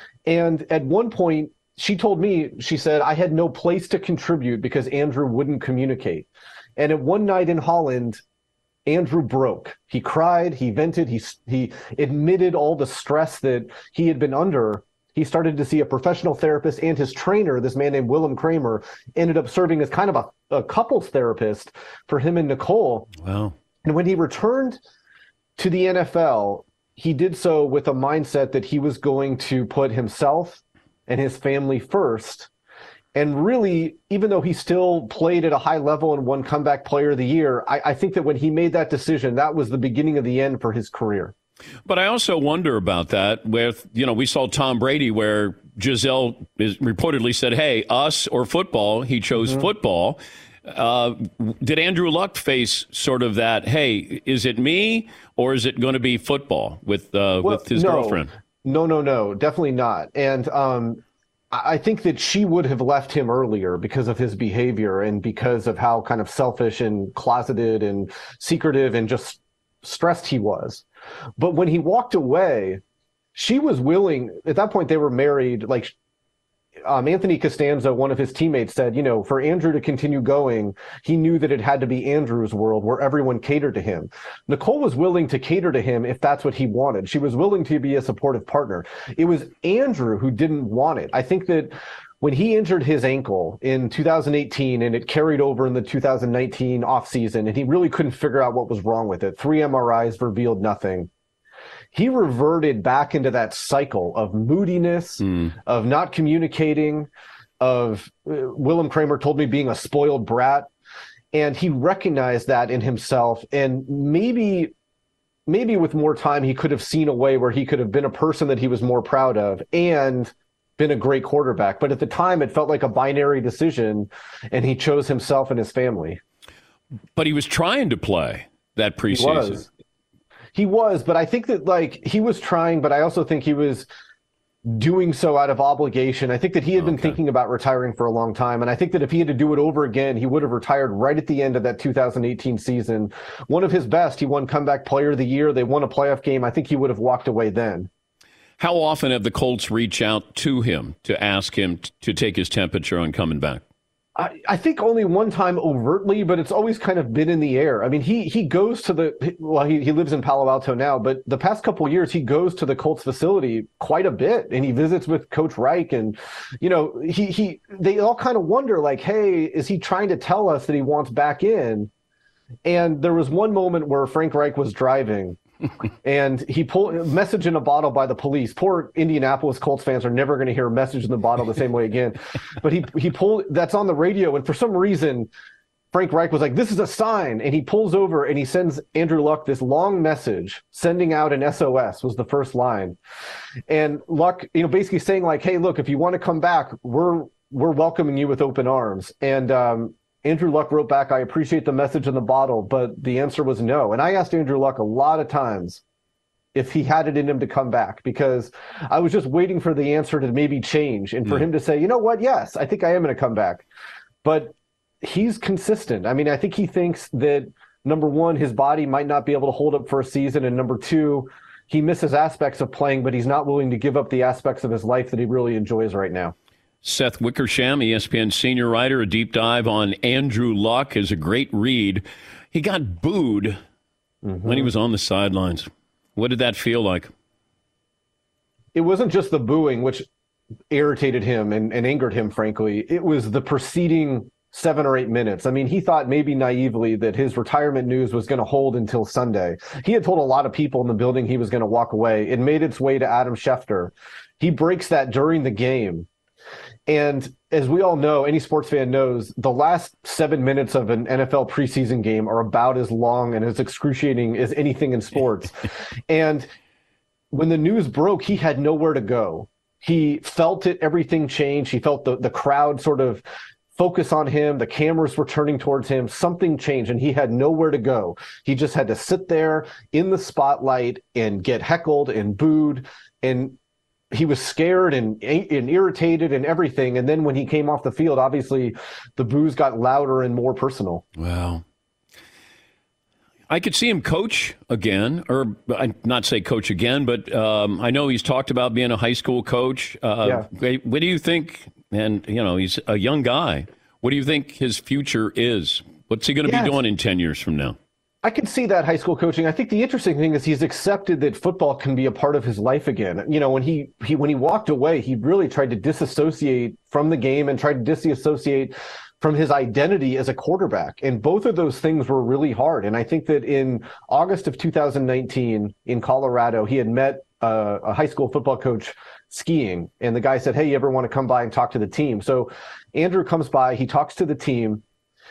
And at one point, she told me, she said, I had no place to contribute because Andrew wouldn't communicate. And at one night in Holland, Andrew broke. He cried, he vented, he he admitted all the stress that he had been under. He started to see a professional therapist, and his trainer, this man named Willem Kramer, ended up serving as kind of a, a couples therapist for him and Nicole. Wow. And when he returned to the N F L, he did so with a mindset that he was going to put himself and his family first. And really, even though he still played at a high level and won Comeback Player of the Year, I, I think that when he made that decision, that was the beginning of the end for his career. But I also wonder about that with, you know, we saw Tom Brady where Giselle is reportedly said, hey, us or football. He chose mm-hmm. football. Uh, did Andrew Luck face sort of that, hey, is it me or is it going to be football with uh, well, with his no, girlfriend? No, no, no, definitely not. And um, I think that she would have left him earlier because of his behavior and because of how kind of selfish and closeted and secretive and just stressed he was. But when he walked away, she was willing. At that point, they were married. Like um, Anthony Costanzo, one of his teammates, said, you know, for Andrew to continue going, he knew that it had to be Andrew's world where everyone catered to him. Nicole was willing to cater to him if that's what he wanted. She was willing to be a supportive partner. It was Andrew who didn't want it. I think that when he injured his ankle in two thousand eighteen and it carried over in the two thousand nineteen offseason, and he really couldn't figure out what was wrong with it, three M R Is revealed nothing. He reverted back into that cycle of moodiness, mm. of not communicating, of uh, Willem Kramer told me being a spoiled brat. And he recognized that in himself. And maybe, maybe with more time, he could have seen a way where he could have been a person that he was more proud of and been a great quarterback. But at the time, it felt like a binary decision, and he chose himself and his family. But he was trying to play that preseason. He was. He was, but I think that like he was trying, but I also think he was doing so out of obligation. I think that he had been okay. thinking about retiring for a long time. And I think that if he had to do it over again, he would have retired right at the end of that two thousand eighteen season. One of his best. He won Comeback Player of the Year. They won a playoff game. I think he would have walked away then. How often have the Colts reached out to him to ask him t- to take his temperature on coming back? I, I think only one time overtly, but it's always kind of been in the air. I mean, he he goes to the, well, he, he lives in Palo Alto now, but the past couple of years, he goes to the Colts facility quite a bit, and he visits with Coach Reich. And, you know, he he they all kind of wonder, like, hey, is he trying to tell us that he wants back in? And there was one moment where Frank Reich was driving, and he pulled a message in a bottle by the police. Poor Indianapolis Colts fans are never going to hear a message in the bottle the same way again. But he he pulled that's on the radio, and for some reason, Frank Reich was like, "This is a sign," and he pulls over and he sends Andrew Luck this long message, sending out an S O S was the first line, and Luck, you know, basically saying like, "Hey, look, if you want to come back, we're we're welcoming you with open arms." And um, Andrew Luck wrote back, "I appreciate the message in the bottle," but the answer was no. And I asked Andrew Luck a lot of times if he had it in him to come back, because I was just waiting for the answer to maybe change and for mm. him to say, you know what, yes, I think I am going to come back. But he's consistent. I mean, I think he thinks that, number one, his body might not be able to hold up for a season, and number two, he misses aspects of playing, but he's not willing to give up the aspects of his life that he really enjoys right now. Seth Wickersham, E S P N senior writer, a deep dive on Andrew Luck is a great read. He got booed mm-hmm. when he was on the sidelines. What did that feel like? It wasn't just the booing, which irritated him and, and angered him, frankly. It was the preceding seven or eight minutes. I mean, he thought maybe naively that his retirement news was going to hold until Sunday. He had told a lot of people in the building he was going to walk away. It made its way to Adam Schefter. He breaks that during the game. And as we all know, any sports fan knows, the last seven minutes of an N F L preseason game are about as long and as excruciating as anything in sports. And when the news broke, he had nowhere to go. He felt it, everything changed. He felt the, the crowd sort of focus on him. The cameras were turning towards him. Something changed, and he had nowhere to go. He just had to sit there in the spotlight and get heckled and booed. And he was scared and, and irritated and everything. And then when he came off the field, obviously the boos got louder and more personal. Wow. I could see him coach again, or I not say coach again, but um, I know he's talked about being a high school coach. Uh, yeah. What do you think? And, you know, he's a young guy. What do you think his future is? What's he going to yes. be doing in ten years from now? I can see that high school coaching. I think the interesting thing is he's accepted that football can be a part of his life again. You know, when he, he when he walked away, he really tried to disassociate from the game and tried to disassociate from his identity as a quarterback. And both of those things were really hard. And I think that in August of two thousand nineteen in Colorado, he had met uh, a high school football coach skiing. And the guy said, hey, you ever want to come by and talk to the team? So Andrew comes by, he talks to the team.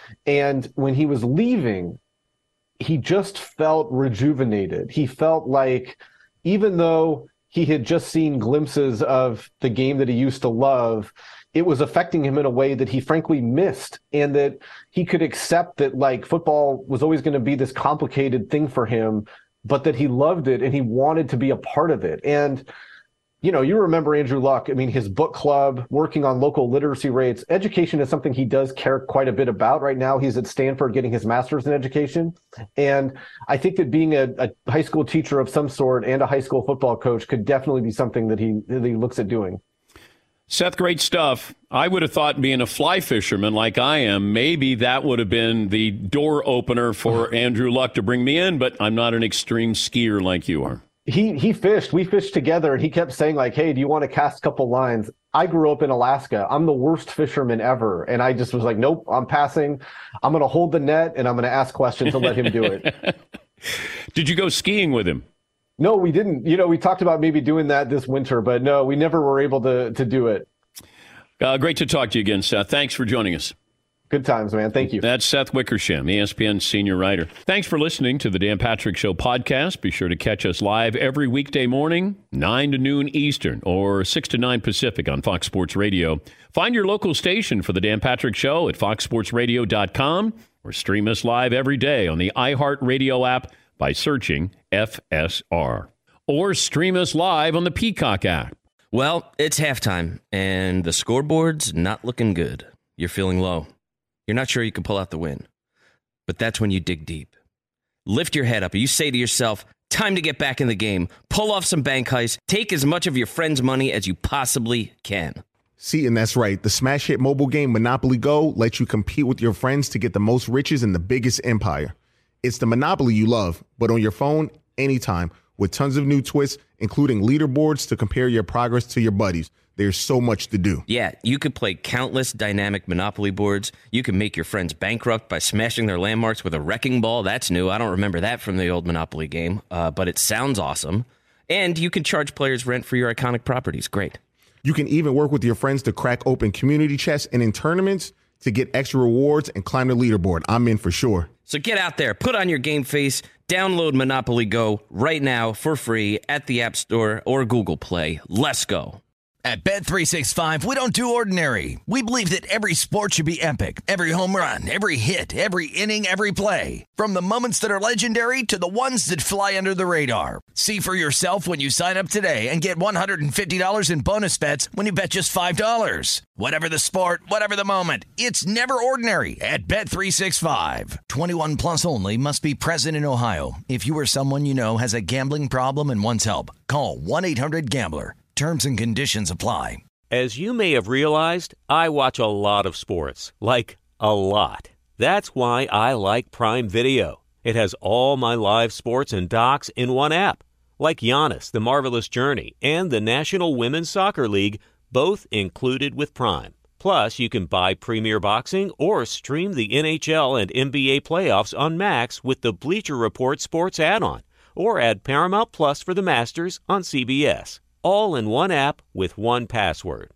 And when he was leaving, he just felt rejuvenated. He felt like, even though he had just seen glimpses of the game that he used to love, it was affecting him in a way that he frankly missed, and that he could accept that like football was always going to be this complicated thing for him, but that he loved it and he wanted to be a part of it. And you know, you remember Andrew Luck. I mean, his book club, working on local literacy rates. Education is something he does care quite a bit about. Right now, he's at Stanford getting his master's in education. And I think that being a, a high school teacher of some sort and a high school football coach could definitely be something that he, that he looks at doing. Seth, great stuff. I would have thought, being a fly fisherman like I am, maybe that would have been the door opener for Andrew Luck to bring me in, but I'm not an extreme skier like you are. He he fished. We fished together, and he kept saying, like, hey, do you want to cast a couple lines? I grew up in Alaska. I'm the worst fisherman ever. And I just was like, nope, I'm passing. I'm going to hold the net, and I'm going to ask questions and let him do it. Did you go skiing with him? No, we didn't. You know, we talked about maybe doing that this winter, but no, we never were able to to do it. Uh, great to talk to you again, Seth. Thanks for joining us. Good times, man. Thank you. That's Seth Wickersham, E S P N senior writer. Thanks for listening to the Dan Patrick Show podcast. Be sure to catch us live every weekday morning, nine to noon Eastern or six to nine Pacific on Fox Sports Radio. Find your local station for the Dan Patrick Show at fox sports radio dot com or stream us live every day on the iHeartRadio app by searching F S R. Or stream us live on the Peacock app. Well, it's halftime, and the scoreboard's not looking good. You're feeling low. You're not sure you can pull out the win. But that's when you dig deep. Lift your head up. You say to yourself, time to get back in the game. Pull off some bank heists. Take as much of your friend's money as you possibly can. See, and that's right. The smash hit mobile game Monopoly Go lets you compete with your friends to get the most riches in the biggest empire. It's the Monopoly you love, but on your phone, anytime, with tons of new twists, including leaderboards to compare your progress to your buddies. There's so much to do. Yeah, you could play countless dynamic Monopoly boards. You can make your friends bankrupt by smashing their landmarks with a wrecking ball. That's new. I don't remember that from the old Monopoly game, uh, but it sounds awesome. And you can charge players rent for your iconic properties. Great. You can even work with your friends to crack open community chests and in tournaments to get extra rewards and climb the leaderboard. I'm in for sure. So get out there, put on your game face, download Monopoly Go right now for free at the App Store or Google Play. Let's go. At Bet three sixty-five, we don't do ordinary. We believe that every sport should be epic. Every home run, every hit, every inning, every play. From the moments that are legendary to the ones that fly under the radar. See for yourself when you sign up today and get one hundred fifty dollars in bonus bets when you bet just five dollars. Whatever the sport, whatever the moment, it's never ordinary at Bet three sixty-five. twenty-one plus only. Must be present in Ohio. If you or someone you know has a gambling problem and wants help, call one eight hundred gambler. Terms and conditions apply. As you may have realized, I watch a lot of sports. Like, a lot. That's why I like Prime Video. It has all my live sports and docs in one app. Like Giannis, The Marvelous Journey, and the National Women's Soccer League, both included with Prime. Plus, you can buy Premier Boxing or stream the N H L and N B A playoffs on Max with the Bleacher Report Sports add-on. Or add Paramount Plus for the Masters on C B S. All in one app with one password.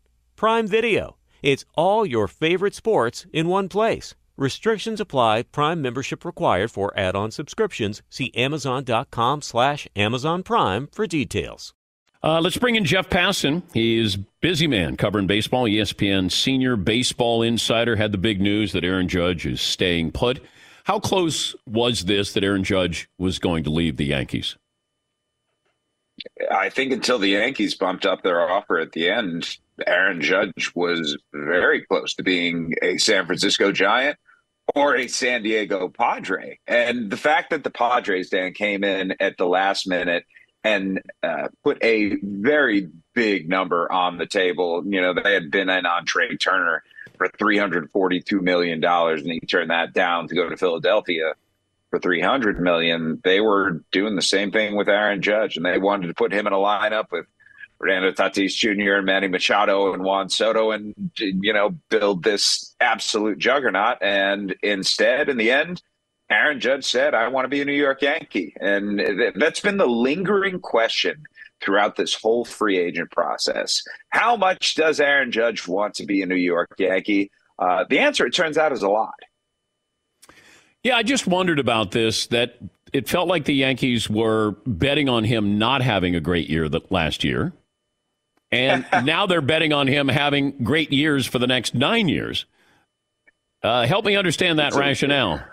Prime Video. It's all your favorite sports in one place. Restrictions apply. Prime membership required for add-on subscriptions. See amazon.com slash Amazon Prime for details. Uh, let's bring in Jeff Passan. He's busy man covering baseball. E S P N senior baseball insider had the big news that Aaron Judge is staying put. How close was this that Aaron Judge was going to leave the Yankees? I think until the Yankees bumped up their offer at the end, Aaron Judge was very close to being a San Francisco Giant or a San Diego Padre. And the fact that the Padres, Dan, came in at the last minute and uh, put a very big number on the table. You know, they had been in on Trey Turner for three hundred forty-two million dollars, and he turned that down to go to Philadelphia for three hundred million dollars. They were doing the same thing with Aaron Judge, and they wanted to put him in a lineup with Fernando Tatis Junior and Manny Machado and Juan Soto and, you know, build this absolute juggernaut. And instead, in the end, Aaron Judge said, I want to be a New York Yankee. And that's been the lingering question throughout this whole free agent process. How much does Aaron Judge want to be a New York Yankee? Uh, the answer, it turns out, is a lot. Yeah, I just wondered about this, that it felt like the Yankees were betting on him not having a great year that last year. And now they're betting on him having great years for the next nine years. Uh, help me understand that rationale.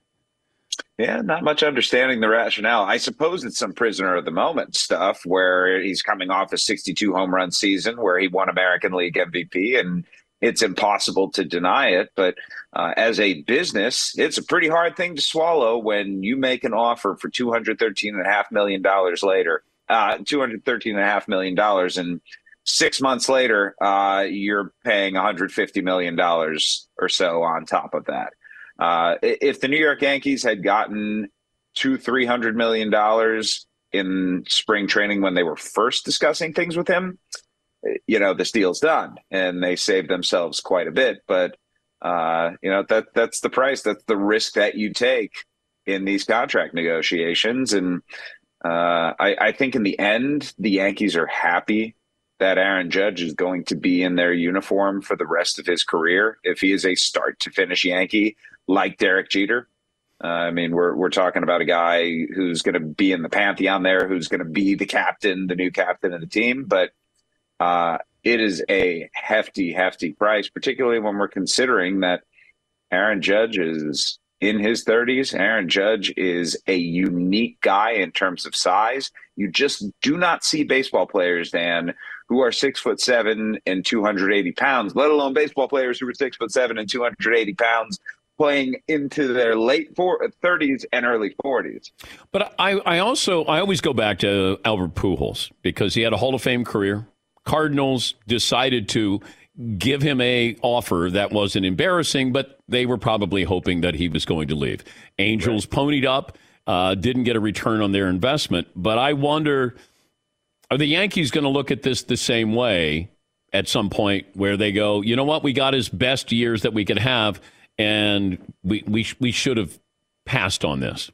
Yeah, not much understanding the rationale. I suppose it's some prisoner of the moment stuff where he's coming off a sixty-two home run season where he won American League M V P, and it's impossible to deny it. But uh, as a business, it's a pretty hard thing to swallow when you make an offer for two hundred thirteen point five million dollars later, uh, two hundred thirteen point five million dollars, and six months later, uh, you're paying one hundred fifty million dollars or so on top of that. Uh, if the New York Yankees had gotten two, three hundred million dollars in spring training when they were first discussing things with him, you know, this deal's done, and they saved themselves quite a bit. But uh, you know, that that's the price. That's the risk that you take in these contract negotiations. And uh, I, I think in the end, the Yankees are happy that Aaron Judge is going to be in their uniform for the rest of his career if he is a start to finish Yankee like Derek Jeter. Uh, I mean, we're we're talking about a guy who's going to be in the pantheon there, who's going to be the captain, the new captain of the team. But uh, it is a hefty, hefty price, particularly when we're considering that Aaron Judge is in his thirties. Aaron Judge is a unique guy in terms of size. You just do not see baseball players, Dan, who are six foot seven and two hundred eighty pounds, let alone baseball players who are six foot seven and two hundred eighty pounds playing into their late thirties and early forties. But I, I also, I always go back to Albert Pujols because he had a Hall of Fame career. Cardinals decided to give him a offer that wasn't embarrassing, but they were probably hoping that he was going to leave. Angels right. ponied up, uh, didn't get a return on their investment. But I wonder, are the Yankees going to look at this the same way at some point where they go, you know what, we got his best years that we could have, and we we we should have passed on this?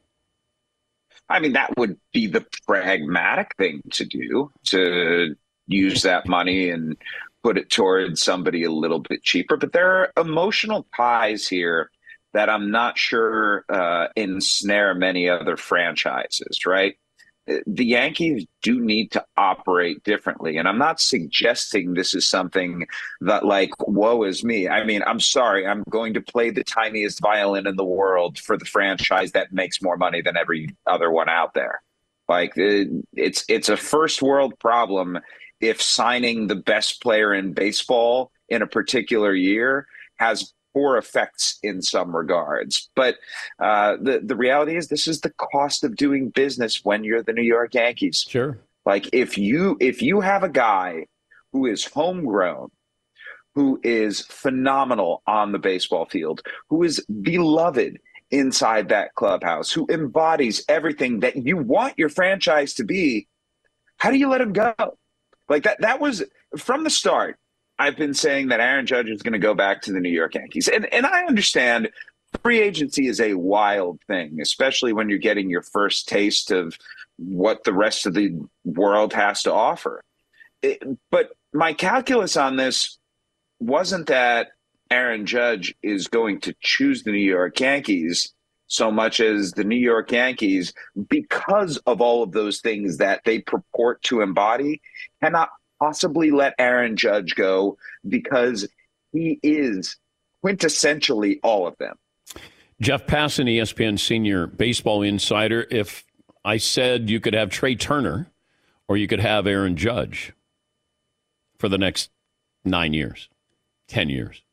I mean, that would be the pragmatic thing to do, to use that money and put it towards somebody a little bit cheaper. But there are emotional ties here that I'm not sure uh, ensnare many other franchises, right? The Yankees do need to operate differently. And I'm not suggesting this is something that, like, woe is me. I mean, I'm sorry. I'm going to play the tiniest violin in the world for the franchise that makes more money than every other one out there. Like, it's it's a first world problem if signing the best player in baseball in a particular year has poor effects in some regards. But uh, the, the reality is this is the cost of doing business when you're the New York Yankees. Sure. Like, if you if you have a guy who is homegrown, who is phenomenal on the baseball field, who is beloved inside that clubhouse, who embodies everything that you want your franchise to be, how do you let him go? Like, that that was from the start. I've been saying that Aaron Judge is going to go back to the New York Yankees. And and I understand free agency is a wild thing, especially when you're getting your first taste of what the rest of the world has to offer. It, but my calculus on this wasn't that Aaron Judge is going to choose the New York Yankees so much as the New York Yankees, because of all of those things that they purport to embody, cannot possibly let Aaron Judge go because he is quintessentially all of them. Jeff Passan, E S P N senior baseball insider. If I said you could have Trey Turner or you could have Aaron Judge for the next nine years, ten years.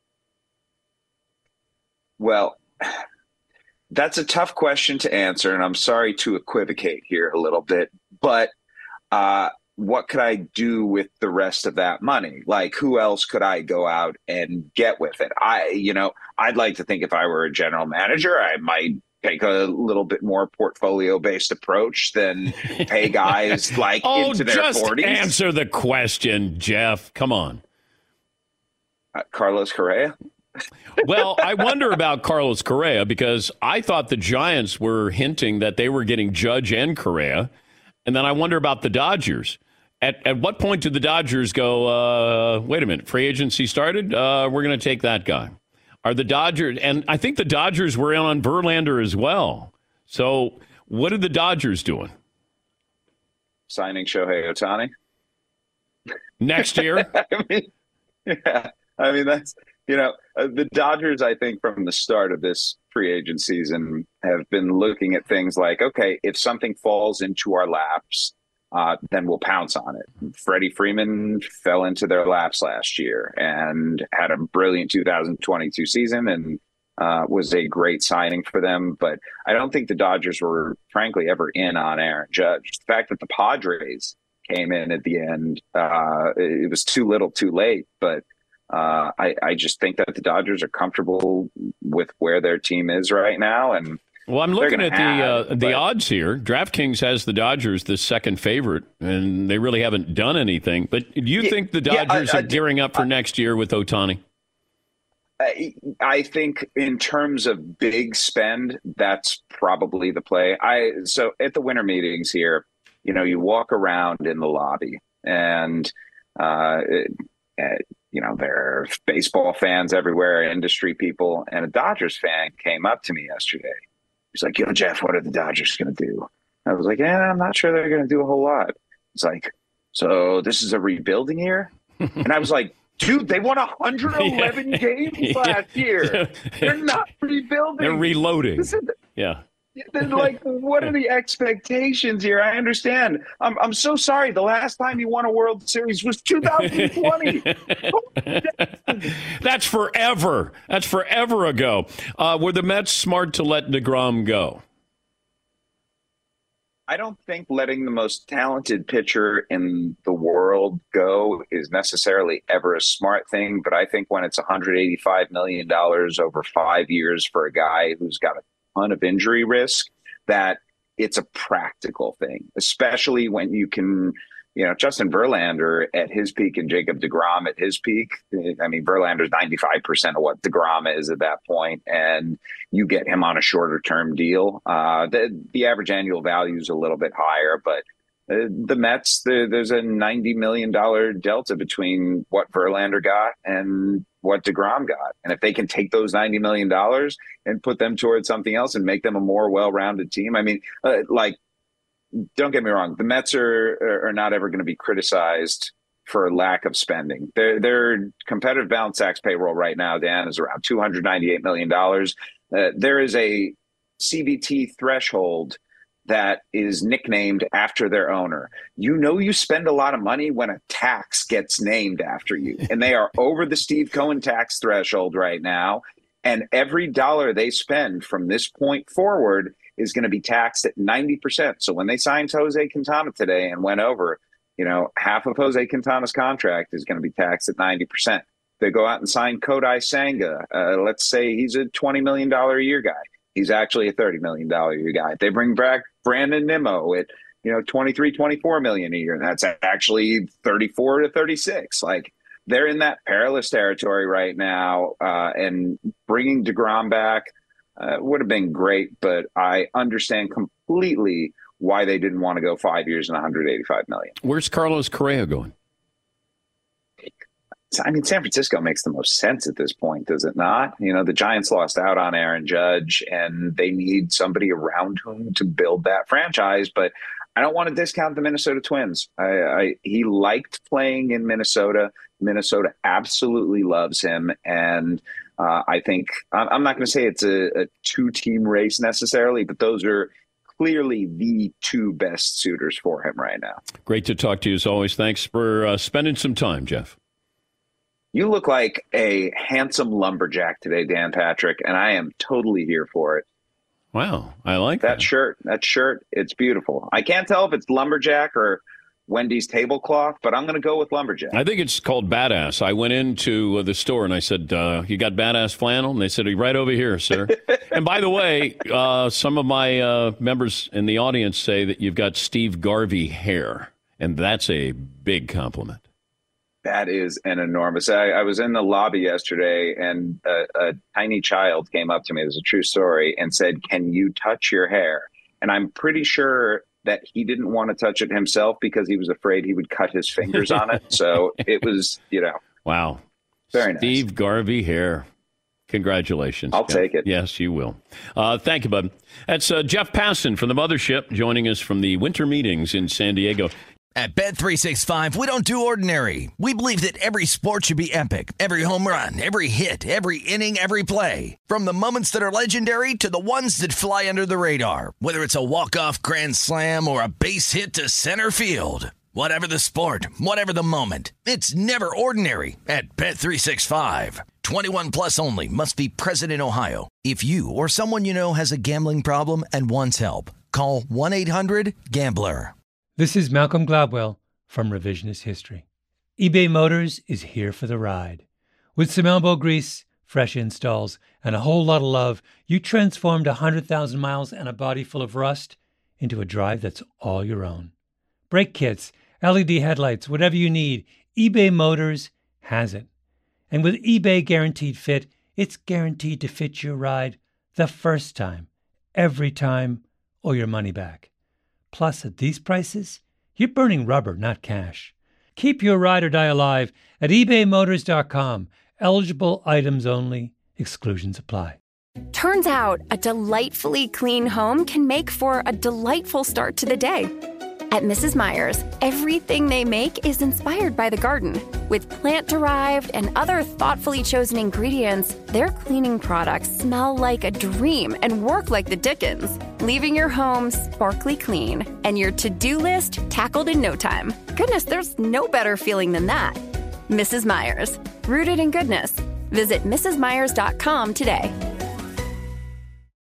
Well, that's a tough question to answer, and I'm sorry to equivocate here a little bit, but uh, what could I do with the rest of that money? Like, who else could I go out and get with it? I, you know, I'd like to think if I were a general manager, I might take a little bit more portfolio-based approach than pay guys like oh, into their just forties. Answer the question, Jeff. Come on. Uh, Carlos Correa? Well, I wonder about Carlos Correa because I thought the Giants were hinting that they were getting Judge and Correa. And then I wonder about the Dodgers. At at what point did the Dodgers go, uh, wait a minute, free agency started? Uh, we're going to take that guy. Are the Dodgers, and I think the Dodgers were in on Verlander as well. So what are the Dodgers doing? Signing Shohei Ohtani? Next year? I mean, yeah, I mean, that's, you know, uh, the Dodgers, I think from the start of this free agent season have been looking at things like, okay, if something falls into our laps, uh, then we'll pounce on it. Freddie Freeman fell into their laps last year and had a brilliant two thousand twenty-two season and uh, was a great signing for them. But I don't think the Dodgers were, frankly, ever in on Aaron Judge. The fact that the Padres came in at the end, uh, it was too little too late. But Uh, I, I just think that the Dodgers are comfortable with where their team is right now. And well, I'm looking at have, the uh, the odds here. DraftKings has the Dodgers the second favorite, and they really haven't done anything. But do you yeah, think the Dodgers yeah, I, I, are gearing up for I, next year with Ohtani? I, I think in terms of big spend, that's probably the play. I so at the winter meetings here, you know, you walk around in the lobby and uh, it, it, you know, there are baseball fans everywhere, industry people, and a Dodgers fan came up to me yesterday. He's like, yo, Jeff, what are the Dodgers going to do? I was like, yeah, I'm not sure they're going to do a whole lot. He's like, so this is a rebuilding year? And I was like, dude, they won one hundred eleven yeah. games last year. They're not rebuilding. They're reloading. This is, yeah. Like, what are the expectations here? I understand. I'm I'm so sorry. The last time you won a World Series was two thousand twenty. That's forever. That's forever ago. Uh, were the Mets smart to let DeGrom go? I don't think letting the most talented pitcher in the world go is necessarily ever a smart thing. But I think when it's one hundred eighty-five million dollars over five years for a guy who's got a ton of injury risk, that it's a practical thing, especially when you can, you know, Justin Verlander at his peak and Jacob deGrom at his peak. I mean, Verlander's ninety-five percent of what deGrom is at that point, and you get him on a shorter term deal. Uh, the, the average annual value is a little bit higher, but uh, the Mets, the, there's a ninety million dollars delta between what Verlander got and what DeGrom got. And if they can take those ninety million dollars and put them towards something else and make them a more well-rounded team. I mean, uh, like, don't get me wrong. The Mets are, are not ever going to be criticized for lack of spending. Their, their competitive balance tax payroll right now, Dan, is around two hundred ninety-eight million dollars. Uh, there is a C B T threshold that is nicknamed after their owner. You know you spend a lot of money when a tax gets named after you. And they are over the Steve Cohen tax threshold right now. And every dollar they spend from this point forward is going to be taxed at ninety percent. So when they signed Jose Quintana today and went over, you know, half of Jose Quintana's contract is going to be taxed at ninety percent. They go out and sign Kodai Senga. Uh, let's say he's a twenty million dollars a year guy. He's actually a thirty million dollars a year guy. They bring back Brandon Nimmo at, you know, twenty-three, twenty-four million a year. And that's actually thirty-four to thirty-six. Like, they're in that perilous territory right now. Uh, and bringing DeGrom back uh, would have been great, but I understand completely why they didn't want to go five years and one hundred eighty-five million. Where's Carlos Correa going? I mean, San Francisco makes the most sense at this point, does it not? You know, the Giants lost out on Aaron Judge, and they need somebody around whom to build that franchise. But I don't want to discount the Minnesota Twins. I, I he liked playing in Minnesota. Minnesota absolutely loves him, and uh, I think I'm not going to say it's a, a two-team race necessarily, but those are clearly the two best suitors for him right now. Great to talk to you as always. Thanks for uh, spending some time, Jeff. You look like a handsome lumberjack today, Dan Patrick, and I am totally here for it. Wow, I like that, that shirt. That shirt, it's beautiful. I can't tell if it's lumberjack or Wendy's tablecloth, but I'm going to go with lumberjack. I think it's called badass. I went into the store and I said, uh, you got badass flannel? And they said, right over here, sir. And by the way, uh, some of my uh, members in the audience say that you've got Steve Garvey hair, and that's a big compliment. That is an enormous. I, I was in the lobby yesterday, and a, a tiny child came up to me. This is a true story, and said, "Can you touch your hair?" And I'm pretty sure that he didn't want to touch it himself because he was afraid he would cut his fingers on it. So it was, you know, wow, very nice. Steve Garvey hair. Congratulations. I'll Jeff. take it. Yes, you will. Uh, thank you, bud. That's uh, Jeff Passan from the Mothership joining us from the winter meetings in San Diego. At Bet three sixty-five, we don't do ordinary. We believe that every sport should be epic. Every home run, every hit, every inning, every play. From the moments that are legendary to the ones that fly under the radar. Whether it's a walk-off grand slam or a base hit to center field. Whatever the sport, whatever the moment. It's never ordinary at Bet three sixty-five. twenty-one plus only. Must be present in Ohio. If you or someone you know has a gambling problem and wants help, call one eight hundred gambler. This is Malcolm Gladwell from Revisionist History. eBay Motors is here for the ride. With some elbow grease, fresh installs, and a whole lot of love, you transformed one hundred thousand miles and a body full of rust into a drive that's all your own. Brake kits, L E D headlights, whatever you need, eBay Motors has it. And with eBay Guaranteed Fit, it's guaranteed to fit your ride the first time, every time, or your money back. Plus, at these prices, you're burning rubber, not cash. Keep your ride or die alive at ebay motors dot com. Eligible items only. Exclusions apply. Turns out a delightfully clean home can make for a delightful start to the day. At Missus Meyer's, everything they make is inspired by the garden. With plant-derived and other thoughtfully chosen ingredients, their cleaning products smell like a dream and work like the Dickens, leaving your home sparkly clean and your to-do list tackled in no time. Goodness, there's no better feeling than that. Missus Meyer's, rooted in goodness. Visit mrs myers dot com today.